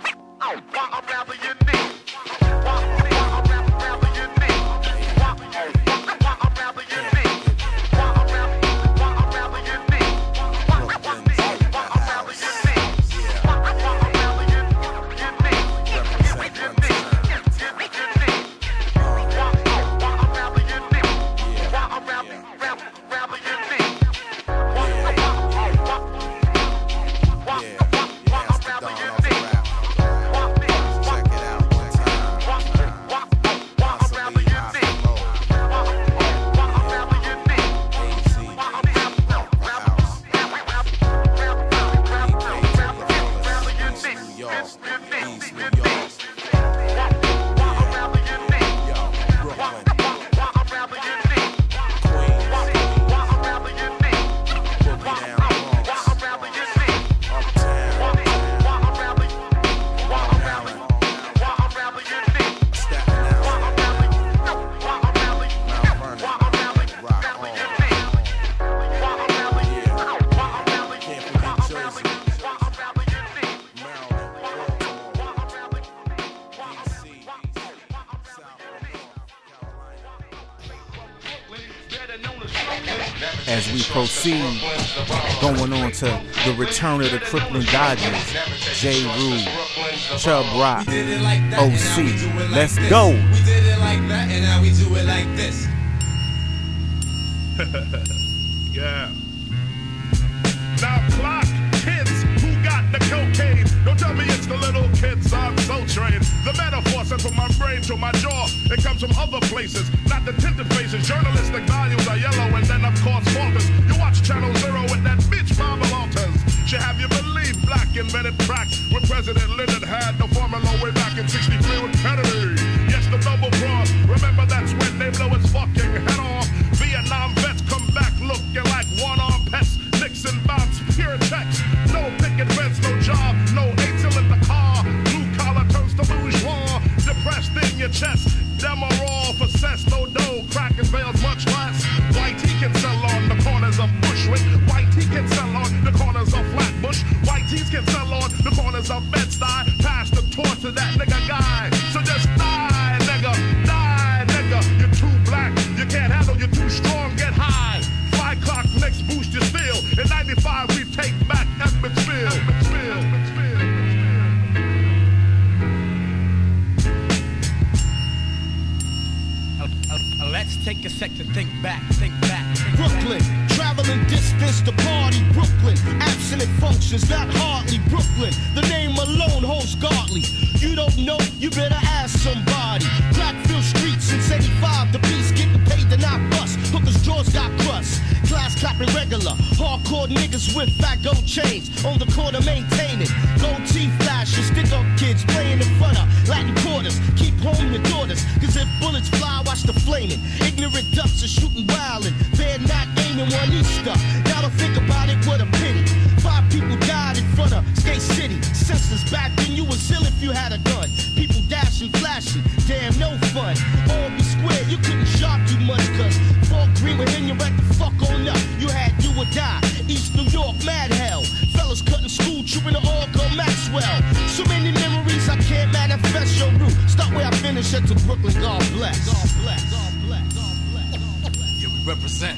As we proceed, going on to the return of the Crooklyn Dodgers, J. Rule, Chubb Rock, OC. Let's go. We did it like that, and now we do it like this. Yeah. Now clock, kids who got the cocaine. Don't tell me it's the little kids, I'm so trained. The metaphor sent from my brain to my jaw. It comes from other places, not the tinted faces. Journalistic values are yellow, and then of course falters. You watch Channel Zero with that bitch Mama Walters. She have you believe black invented crack when President Lyndon had the formula way back in 63 with Kennedy. Yes, the double cross. Remember that's when they blow his fucking head off. Vietnam vets come back looking like one-armed pests. Nixon bounce, pure text. No picket fence, no job, no ATL in the car. Blue collar turns to bourgeois. Depressed in your chest. Them are all for cess, no dough. Cracking veils much less. White he can sell on the corners of Bushwick. White he can sell on the corners of Flatbush. White tees can sell on the corners of Bed-Stuy. Pass the torch to that nigga guy. So just die, nigga. Die, nigga. You're too black. You can't handle, you're too strong. Get high. 5 o'clock next boost your steel. In 95 we take back Edmondsville. Let's take a sec to think back. Brooklyn, traveling distance to party. Brooklyn, absent functions, not hardly. Brooklyn, the name alone holds godly. You don't know, you better ask somebody. Blackfield streets since 85, the beast getting paid to not bust. Hookers' jaws got crust. Class clapping regular. Hardcore niggas with fat gold chains. On the corner maintaining. Gold teeth flashing. Stick up kids playing in front of Latin quarters. Keep home your daughters. Cause if bullets fly, watch the flaming. Ignorant ducks are shooting wildin'. They're not aiming one Easter. Now to think about it, what a pity. 5 people died in front of Skate City. Senseless back then, you was ill if you had a gun. People dashing, flashing. Damn, no fun. All be square, you couldn't shop too much. Cause Fort Greene would hit you right the fuck on up. You had do or die. East New York, mad hell. Fellas cutting school, trooping to all go Maxwell. So many memories I can't manifest your route. Start where I finish at to Brooklyn, God bless. God bless. God bless. God bless. Yeah, we represent.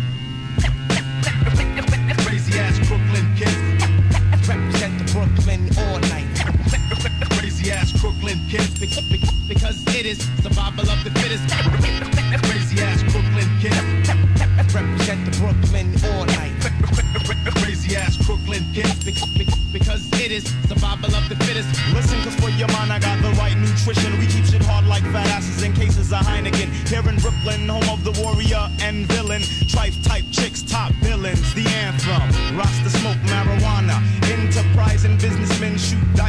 Crazy ass Brooklyn kids. Represent the Brooklyn all night. Crazy ass Brooklyn kids. Because it is survival of the fittest. Crazy ass Brooklyn kids. Represent the Brooklyn all night. Crazy ass Brooklyn kids. Because it is survival of the fittest. Listen, cause for your mind I got the right nutrition. We keep shit hard like fat asses in cases of Heineken. Here in Brooklyn, home of the warrior and villain. Trife type chicks, top villains. The anthem, Rasta smoke marijuana. Enterprise and businessmen shoot dice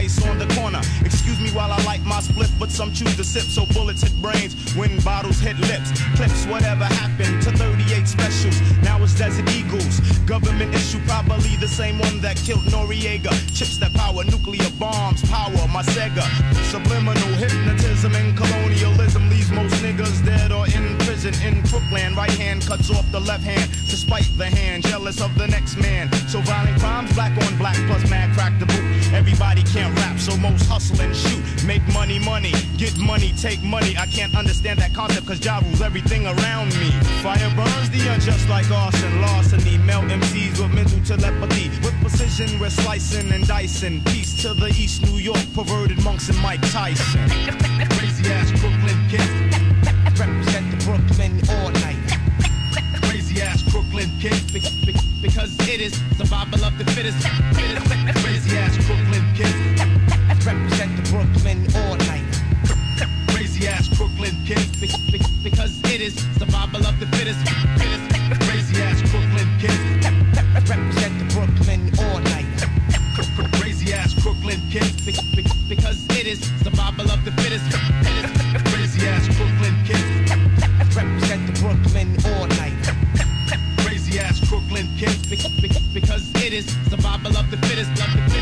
place on the corner. Excuse me while I light my split, but some choose to sip, so bullets hit brains when bottles hit lips. Clips, whatever happened to 38 specials? Now it's Desert Eagles. Government issue, probably the same one that killed Noriega. Chips that power nuclear bombs, power my Sega. Subliminal hypnotism and colonialism leaves most niggas dead or in prison in Brooklyn. Right hand cuts off the left hand to spite the hand, jealous of the next man. So violent crimes, black on black plus mad crack the boot. Everybody can't rap, so most hustle and shoot. Make money, money, get money, take money. I can't understand that concept cause Ja rules everything around me. Fire burns the unjust like arson, larceny. Melt MCs with mental telepathy. With precision we're slicing and dicing. Peace to the East New York, perverted monks and Mike Tyson. Crazy ass Brooklyn kids. Represent the Brooklyn all night. Crazy ass Brooklyn kids. Because it is survival of the fittest. Crazy ass Brooklyn kids. Represent the Brooklyn all night. Crazy ass Brooklyn kids. Because it is survival of the fittest. Crazy ass Brooklyn kids. Represent the Brooklyn all night. Crazy ass Brooklyn kids. Because it is survival of the fittest. Crazy ass Brooklyn kids. Represent the Brooklyn all night. Crazy ass Brooklyn kids. Because it is survival of the fittest.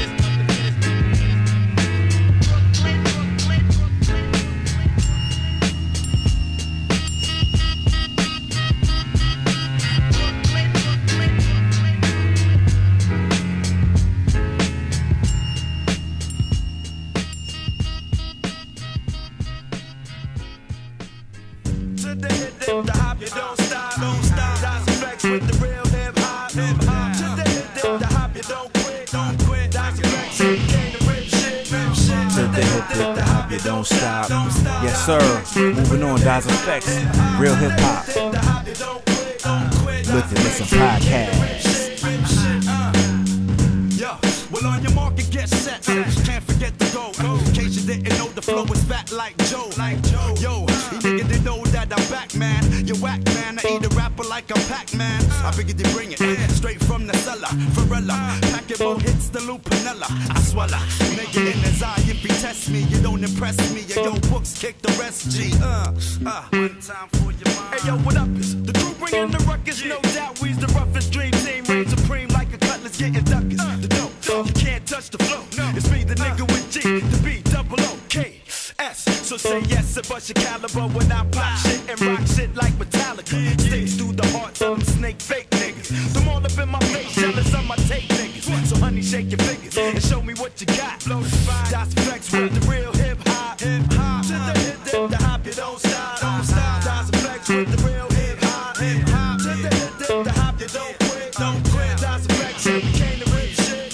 The hop, you don't stop, don't stop. That's effects with the real hip hop, hip hop. To the hop, you don't quit, don't quit. That's effects, you came to rip shit, rip shit. To the hop, you don't stop. Yes, sir. Moving on, Daz Effects, real hip hop. Look and Listen podcast. Well, on your mark and get set. Can't forget the goal. In case you didn't know, the flow is fat like Joe. Yo, you niggas didn't know that I'm back, man. You whack, man. I eat a rapper like I'm Pac-Man. I figured they bring it straight from the cellar. Farella, packing more hits than Lou Pinella. I swallow. Nigga in his eye, if he test me, you don't impress me. Yo, books kick the rest, G. One time for your mind. Hey, yo, what up? Is the crew bringing the ruckus? No doubt, we's the roughest dream team. Reign supreme like a cutlass, getting duckers. The dope. You can't touch the flow. It's me, the nigga with G, the B, double O, K, S. So say yes and bust your caliber when I pop shit and rock shit like Metallica. Sticks through the hearts of them snake fake niggas. Them all up in my face, jealous of my tape niggas. So honey, shake your fingers and show me what you got. That's effects with the real hip hop. To the hop, you don't stop. That's effects with the real hip hop. To the hop, you don't quit. That's effects, you came to rip shit.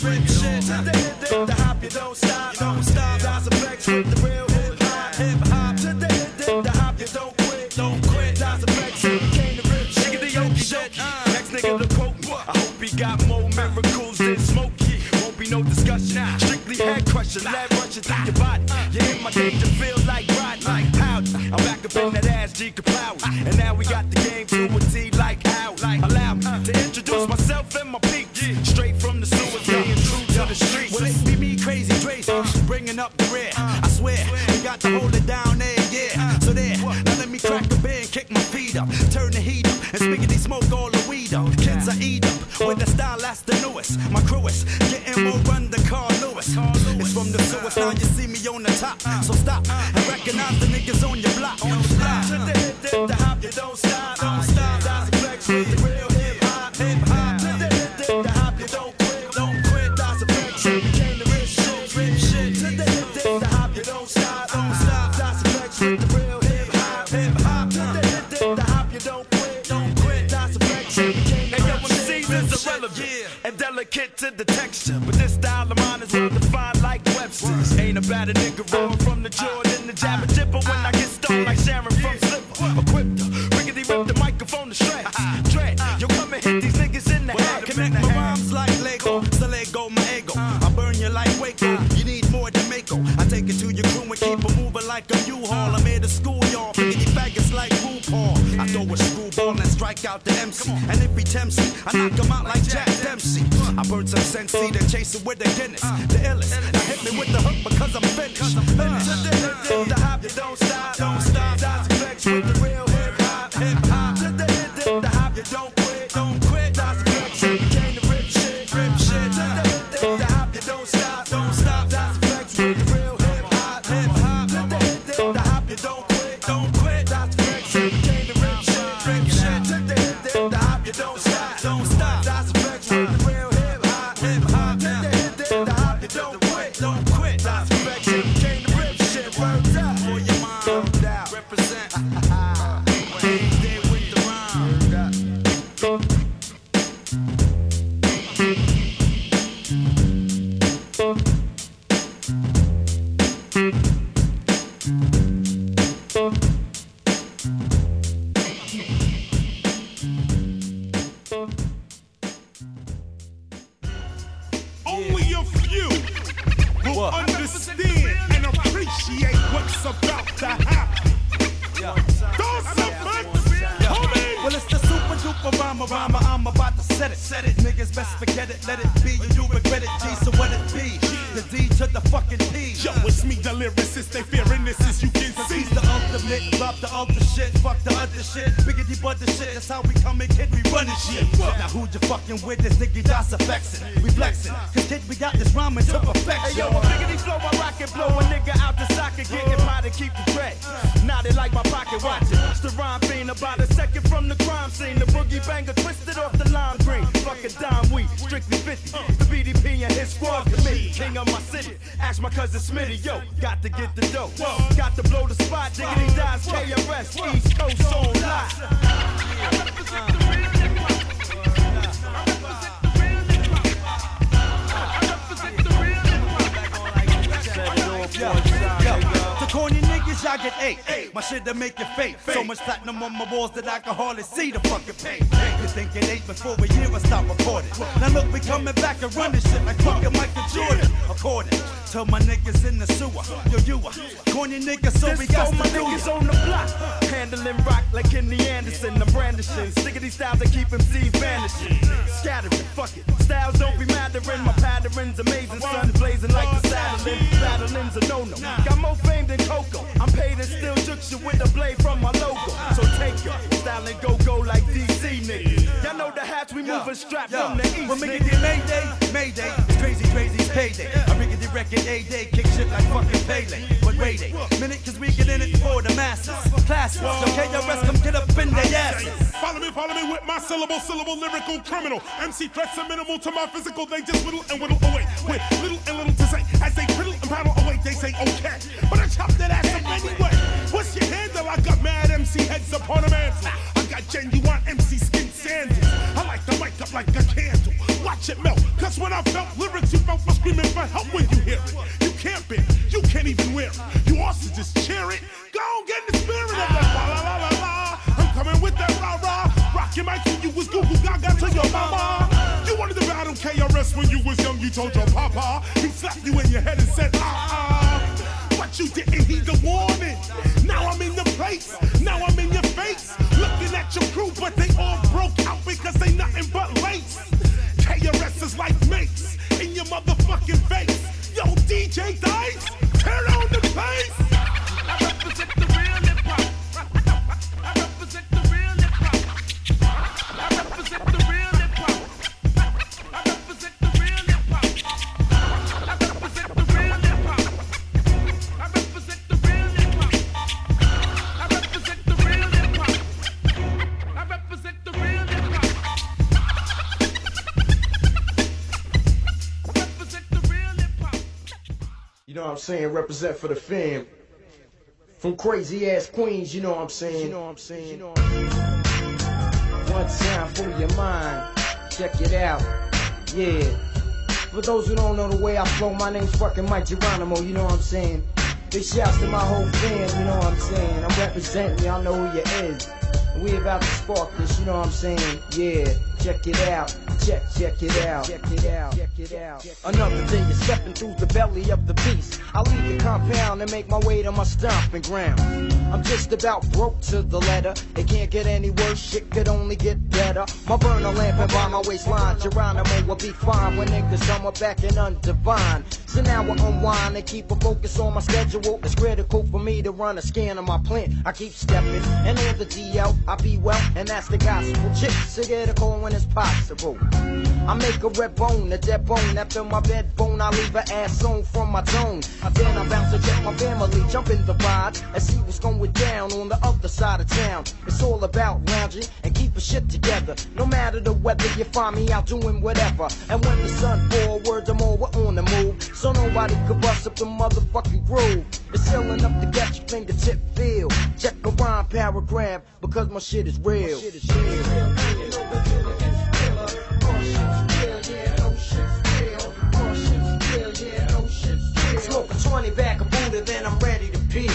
The hop, you don't stop. That's effects with the real hip hop. To the hop, you don't quit. That's effects, you came to rip shit. Next nigga to quote me. I hope he got more miracles than Smokey. Won't be no discussion. Strictly head crushing, lead rushing through your body. You in my danger, feel like Rodney. Howdy, I'm back up in that ass, G Kapow. And now we got the game to a T like how. Allow me to introduce myself and my peak. Straight from the sewer, staying true to the streets. Well, it be me, Crazy Trace, bringing up the rear. I swear, we got to hold it down there, yeah. So there, now let me crack the beer and kick my feet up. Turn the heat up, and spiggity smoke all the weed up. Kids I eat up, with the style that's the newest. My crew is getting more run than Carl Lewis. It's from the sewers, now you see me on the top. So stop, and recognize the niggas on your block. To the hop, you don't stop. That's the flex with the real hip hop. To the hop, you don't quit. That's the flex, you came to rip shit. To the hop, you don't stop. That's the flex with the real hip hop. To the hop, you don't quit. That's the flex, you came to rip shit. MCs is irrelevant and delicate to the texture, but this style of mine is well defined like Webster's. Ain't about a nigga rolling from the Jordan, the Jabba Jipper when I get stoned like Sharon from Slipper. Equipped to rickety rip the microphone to shreds. Dread, yo, come and hit these niggas in the head. Connect my rhymes like Lego, so let go my ego. I burn you like Waco, you need more than Mako. I take it to your crew and keep it moving like a U-Haul. I'm here to school y'all, rickety faggots like RuPaul. I throw a screwball and strike out the MC, and if he tempts me, I knock him out like Jack Dempsey. I birds of sense, see the chasing with the Guinness, the illest. Now hit me with the hook because I'm finished. The hop, you don't stop, don't stop. That's the flex with the real hip hop, hip hop. The hop, you don't quit, don't quit. That's the flex, you came to rip shit, rip shit. The hop, you don't stop, don't stop. That's the flex with the real hip hop, hip hop. The hop, you don't quit, don't quit. That's the flex, you came to rip shit, rip shit. The hop, you don't stop, don't stop. That's the flex with the real hip hop, hip hop. The hop, you don't quit, don't quit. That's the flex, you came to rip shit. Word up for your mind, out. Represent. Only a few will understand and appreciate what's about to happen. Those Well, it's the super duper rhymer, I'm about to set it. Niggas best forget it, let it be, you do regret it, G, so what it be? The D to the fucking P. Yo, it's me, the lyricist, they fearing this as you can see. He's the ultimate, drop the ultra shit, fuck the other shit, biggity but the shit, that's how we come and kid, we running shit. Now who you fucking with, this nigga that's affecting, we flexing, cause kid, we got this rhyming to perfection. Hey yo, a biggity flow, I rock it, blow a nigga out the socket, getting by to keep the tray. Now they like my pocket watching, it's the rhyme fiend, about a second from the crime scene, the boogie banger twisted off the lime green, fucking dime weed, strictly 50, the BDP and his squad committee, king of my city, ask my cousin Smitty, yo, got to get the dough, got to blow the spot, diggity dies, KRS, East Coast on live. The corny niggas, y'all get eight. My shit to make it fake. So much platinum on my walls that I can hardly see the fucking paint. You think it ain't before a year I stop recording. Now look, we coming back and running shit like fucking Michael Jordan. According to my niggas in the sewer, yo, you a corny nigga, so we got my niggas on the block, handling rock like Kenny Anderson. I'm brandishing, stickity styles that keep MCs vanishing. Scattering, fuck it, styles don't be mattering. My pattern's amazing, sun blazing like the Saturn. Battling's a no-no, got more fame than Coco. I'm paid and still shook you with a blade from my logo. So take your style and go like DC niggas. Y'all know the hats we moving strapped from the east. When we get Mayday, it's crazy, it's payday. I rig the record A-Day, kick shit like fucking Pele. But wait a minute, cause we get in it for the masses. Classes, so KRS come get up in their asses. Follow me with my syllable, lyrical criminal. MC threats are minimal to my physical, they just whittle and whittle away. With little and little to say, as they whittle and paddle away, they say okay. But I chop that ass up anyway. What's your handle? I got mad MC heads upon a mantle. I got genuine MC skin sandals. I like the mic up like a candle. Watch it melt, cause when I felt lyrics, you felt for screaming for help when you hear it. You can't bear it, you can't even wear it. You also just cheer it. Go and get in the spirit of that la la la la la. I'm coming with that rah rah. Rockin' mic when you was Google Gaga to your mama. You wanted to battle KRS when you was young, you told your papa. He slapped you in your head and said but you didn't heed the warning. Now I'm in your place, now I'm in your face. Looking at your crew, but they all broke out because they nothing but lace. KRS is like mates in your motherfucking face. Yo, DJ Dice, tear down the place. I represent the real hip hop. I represent the real hip hop. I represent the real hip hop. I represent the real hip hop. I represent the real hip hop. I represent the real hip hop. I represent the real hip hop. I represent the real hip hop. You know what I'm saying? Represent for the fam. From crazy ass Queens, you know what I'm saying? One time for your mind. Check it out. Yeah. For those who don't know the way I flow, my name's fucking Mike Geronimo, you know what I'm saying? Big shouts to my whole fam, you know what I'm saying? I'm representing, y'all know who you is. And we about to spark this, you know what I'm saying? Yeah. check it out. Check it out. Another day you're stepping through the belly of the beast. I leave the compound and make my way to my stomping ground. I'm just about broke to the letter. It can't get any worse, shit could only get better. My burner lamp by my waistline, Geronimo will be fine when niggas come back and undivine. So now I unwind and keep a focus on my schedule. It's critical for me to run a scan of my plant. I keep stepping and hear the DL. I be well, and that's the gospel. Chicks to get a call when it's possible. I make a red bone, a dead bone. After my bed bone, I leave an ass on from my tone. Then I bounce to check my family, jump in the ride and see what's going down on the other side of town. It's all about lounging and keeping shit together. No matter the weather, you find me out doing whatever. And when the sun forwards, I'm over on the move. So nobody could bust up the motherfucking groove. It's still enough to get your fingertip feel. Check a rhyme paragraph because my shit is real. Smoke a 20 back of Buddha, then I'm ready to pee.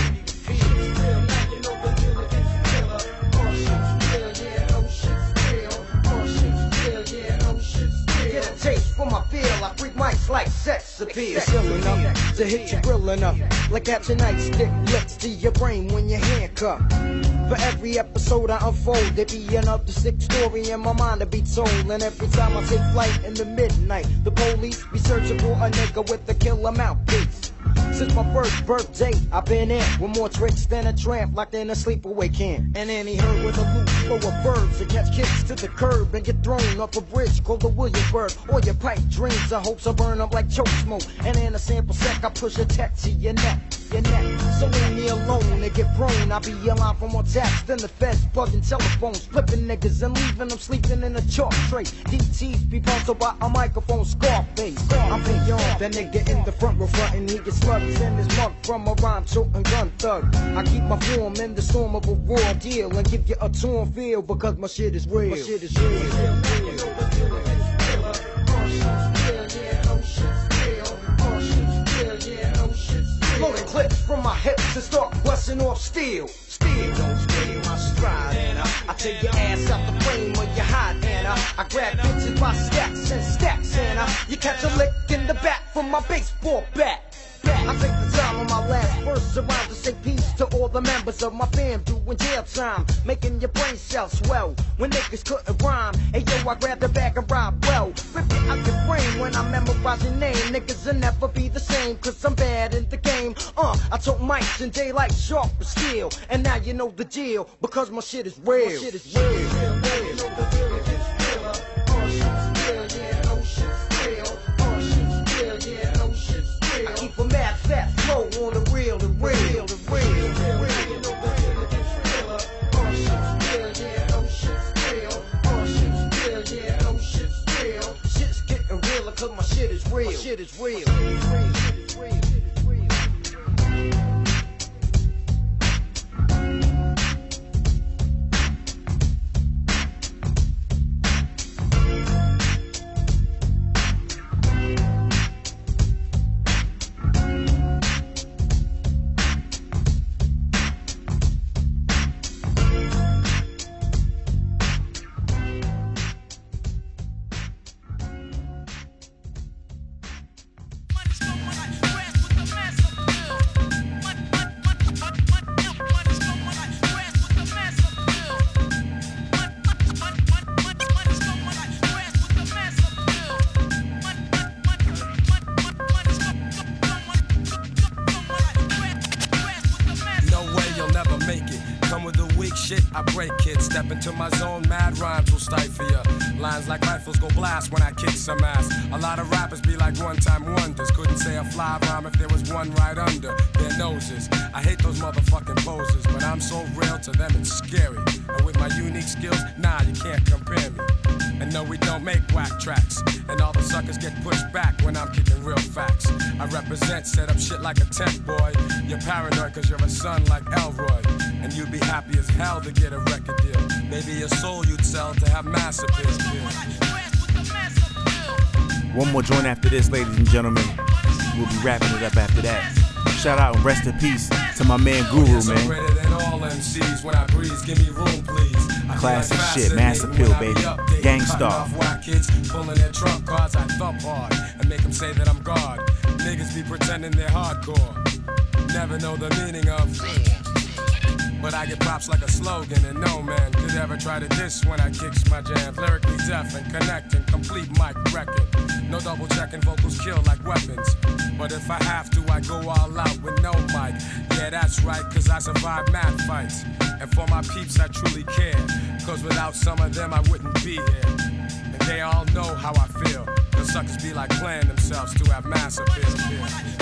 Get a taste for my feel, I freak mics like sex appeal. It's ill enough to hit you real enough, like catching nightstick licks to your brain when you're handcuffed. For every episode I unfold, there be another sick story in my mind to be told. And every time I take flight in the midnight, the police be searching for a nigga with a killer mouthpiece. Since my first birthday, I've been in with more tricks than a tramp locked in a sleepaway camp. And any herd with a loop full of birds that catch kicks to the curb and get thrown off a bridge called the Williamsburg. Or your pipe dreams and hopes will burn up like choke smoke. And in a sample sack, I push a tech to your neck. So leave me alone and get prone. I'll be yelling for more taps than the feds bugging telephones, flipping niggas and leaving them sleeping in a chalk tray. DTs be bounced by a microphone Scarface. I'm beyond that nigga in the front row frontin'. He gets slugs in his mug from a rhyme toting gun thug. I keep my form in the storm of a raw deal and give you a torn feel because my shit is real. My shit is real. Loading clips from my hips and start busting off steel. Steel, don't steal my stride, and I take your ass out the frame of your hide, and I grab bitches by stacks and stacks, and you catch a lick in the back from my baseball bat. I take the time on my last verse around to say peace to all the members of my fam doing jail time, making your brain cells swell when niggas couldn't rhyme. Hey yo, I grab the bag and ride well, rip it out your brain when I memorize your name. Niggas will never be the same cause I'm bad in the game. I told mics in daylight sharp as steel, and now you know the deal because my shit is real. My shit is real. I keep a mad fat flow on the real, the real, the real, the real. Shit's getting realer cause my shit is real. My shit is real. I break kids, step into my zone, mad rhymes will stifle ya. Lines like rifles go blast when I kick some ass. A lot of rappers be like one-time wonders. Couldn't say a fly rhyme if there was one right under their noses. I hate those motherfucking poses, but I'm so real to them it's scary. And with my unique skills, nah, you can't compare me. And no, we don't make whack tracks. And all the suckers get pushed back when I'm kicking real facts. I represent, set up shit like a tech boy. You're paranoid cause you're a son like Elroy. And you'd be happy as hell to get a record deal. Maybe your soul you'd sell to have mass appeal. One more joint after this, ladies and gentlemen. We'll be wrapping it up after that. Shout out and rest in peace to my man Guru, man. MCs when I breeze, give me room, please. Classic shit, Mass Appeal, baby. Gangstar. White kids pulling their trump cards, I thump hard and make them say that I'm God. Niggas be pretending they're hardcore, never know the meaning of. But I get props like a slogan, and no man could ever try to diss when I kicks my jams. Lyrically deaf and connecting, complete mic record. No double checking, vocals kill like weapons. But if I have to, I go all out with no mic. Yeah, that's right, cause I survive mad fights. And for my peeps, I truly care. Cause without some of them, I wouldn't be here. And they all know how I feel. Cause suckers be like playing themselves to have mass appeal.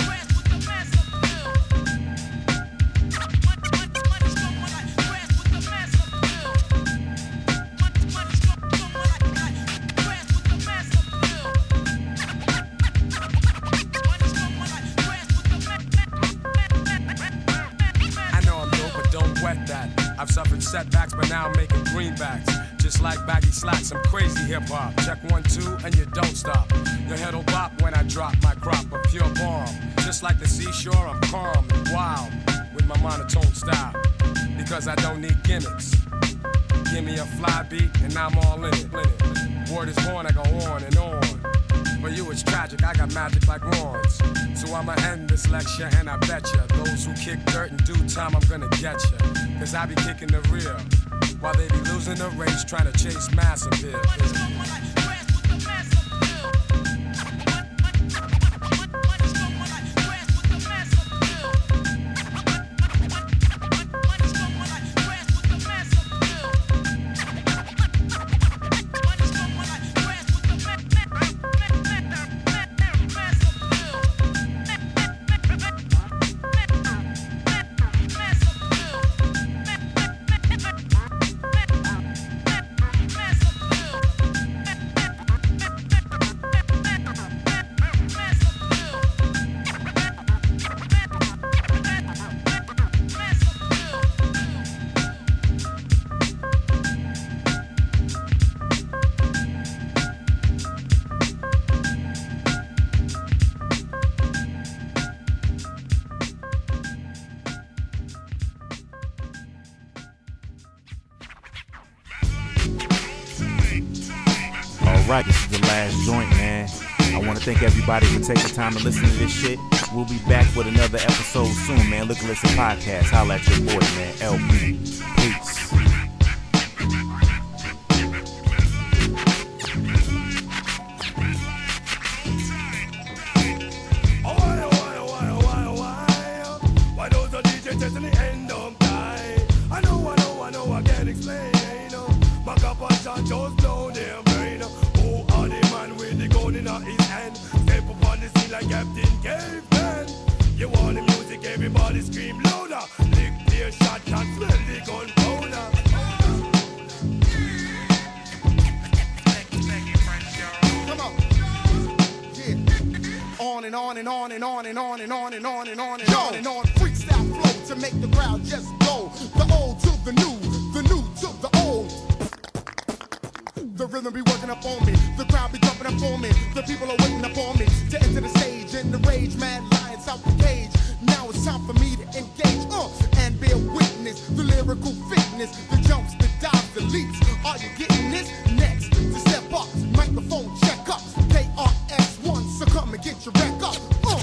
I've suffered setbacks, but now I'm making greenbacks. Just like baggy slacks, I'm crazy hip-hop. Check 1, 2, and you don't stop. Your head'll bop when I drop my crop of pure bomb. Just like the seashore, I'm calm and wild with my monotone style. Because I don't need gimmicks. Give me a fly beat, and I'm all in it. Word is born, I go on and on. For you it's tragic, I got magic like wands. So I'ma end this lecture and I betcha those who kick dirt in due time, I'm gonna get ya. Cause I be kicking the real, while they be losing the race trying to chase mass appeal. Alright, this is the last joint, man. I want to thank everybody for taking time to listen to this shit. We'll be back with another episode soon, man. Look and Listen Podcast. Holla at your boy, man. LB. Peace. Why don't the DJ test in the end of time? I know, I can't explain. My compassion just blow them brain. Who are the man with the gun in his hand? Step up on the scene like Captain Caveman. You want the music, everybody scream louder. Lick their shot and smell the gunpowder. Come on. Yeah. On and on and on and on and on and on and on and on and on and on. Freestyle flow to make the crowd just go. The old to the new to the old. The rhythm be working up on me, the crowd be jumping up on me, the people are waiting up on me to enter the stage and the rage, mad lions out the cage. Now it's time for me to engage, and bear witness, the lyrical fitness, the jumps, the dives, the leaps. Are you getting this? Next, to step up, microphone check up, KRS-One, so come and get your wreck up.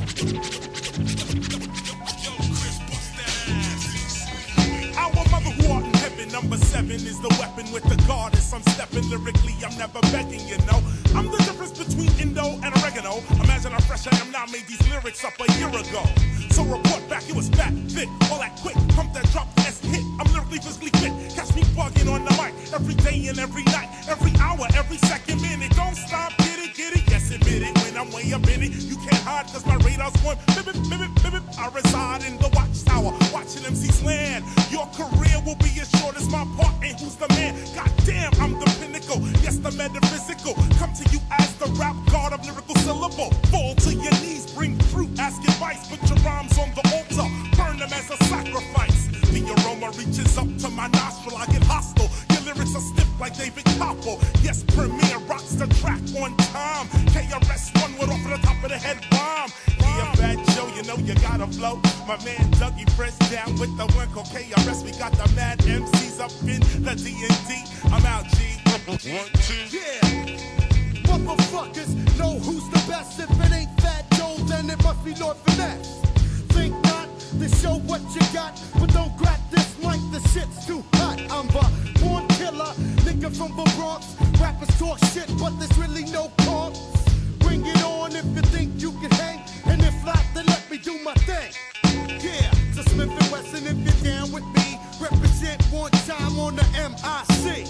Our mother who art in heaven, number 7 is the weapon with the goddess. I'm stepping lyrically, I'm never begging, you know. I'm the difference between Indo and oregano. Imagine how fresh I am now, made these lyrics up a year ago. So report back, it was fat, fit, all that quick. Pump that drop, S hit, I'm lyrically physically fit. Catch me bugging on the mic, every day and every night, every hour, every second minute. Don't stop, get it, yes admit it. When I'm way up in it, you can't hide cause my radar's going bip, I reside in the watchtower, watching MCs land. Your career will be as short as my part, and who's the man? Goddamn, I'm the pinnacle, yes the metaphysical. Come to you as the rap god of lyrical syllable. Fall to your knees, bring fruit, ask advice. Put your rhymes on the altar, burn them as a sacrifice. The aroma reaches up to my nostril, I get hostile. Your lyrics are stiff like David Copper. Yes, Premier rocks the track on time. KRS-One went off at the top of the head bomb. Yeah, Fat Joe, you know you you gotta flow. My man Dougie Fresh down with the one cocaine. KRS, we got the mad MCs up in the D&D. I'm out, G. 1, 2. Yeah. Motherfuckers know who's the best. If it ain't Fat Joe, then it must be Lord Finesse. Think not to show what you got, but don't grab this mic, the shit's too hot. I'm a born killer, nigga from the Bronx. Rappers talk shit, but there's really no cause. Bring it on if you think you can hang, and if not, then let me do my thing. Yeah, so Smith & Wesson, if you're down with me, represent one time on the MIC.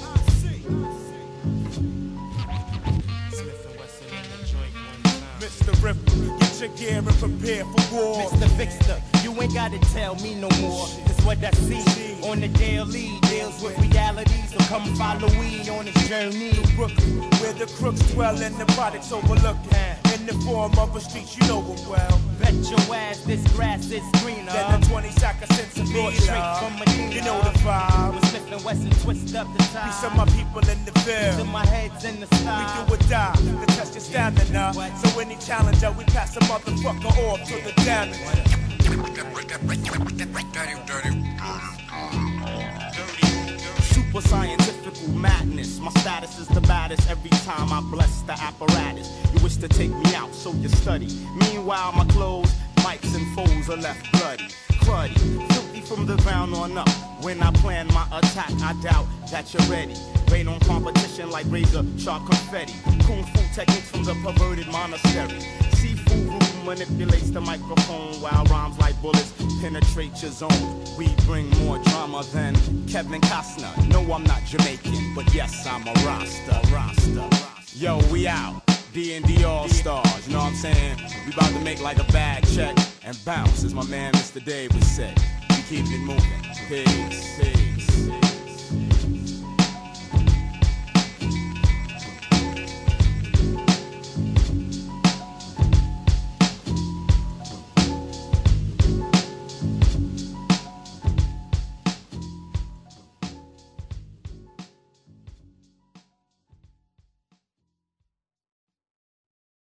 Mr. Ripper, get your gear and prepare for war. Mr. Fixer, you ain't gotta tell me no more. It's what I see on the daily. Deals with reality, so come follow me on this journey. Brooklyn, where the crooks dwell and the products overlooked. In the form of a street, you know them well. Bet your ass this grass is greener than the 20 sack of sense of Lord straight from Medina. You know the vibe. With Smith & Wesson twist up the time. These are my people in the field. These are my heads in the sky. We do or die to test your stamina. So any challenger, we pass a motherfucker off to the damage. Super scientific madness. My status is the baddest every time I bless the apparatus. You wish to take me out, so you study. Meanwhile, my clothes, mics and foes are left bloody. Cruddy, filthy from the ground on up. When I plan my attack, I doubt that you're ready. Rain on competition like razor sharp confetti. Kung fu techniques from the perverted monastery. Seafood room manipulates the microphone while rhymes like bullets penetrate your zone. We bring more drama than Kevin Costner. No, I'm not Jamaican, but yes, I'm a Rasta. Yo, we out. D&D All-Stars, you know what I'm saying? We about to make like a bad check and bounce, as my man Mr. Dave would say. We keep it moving. Peace.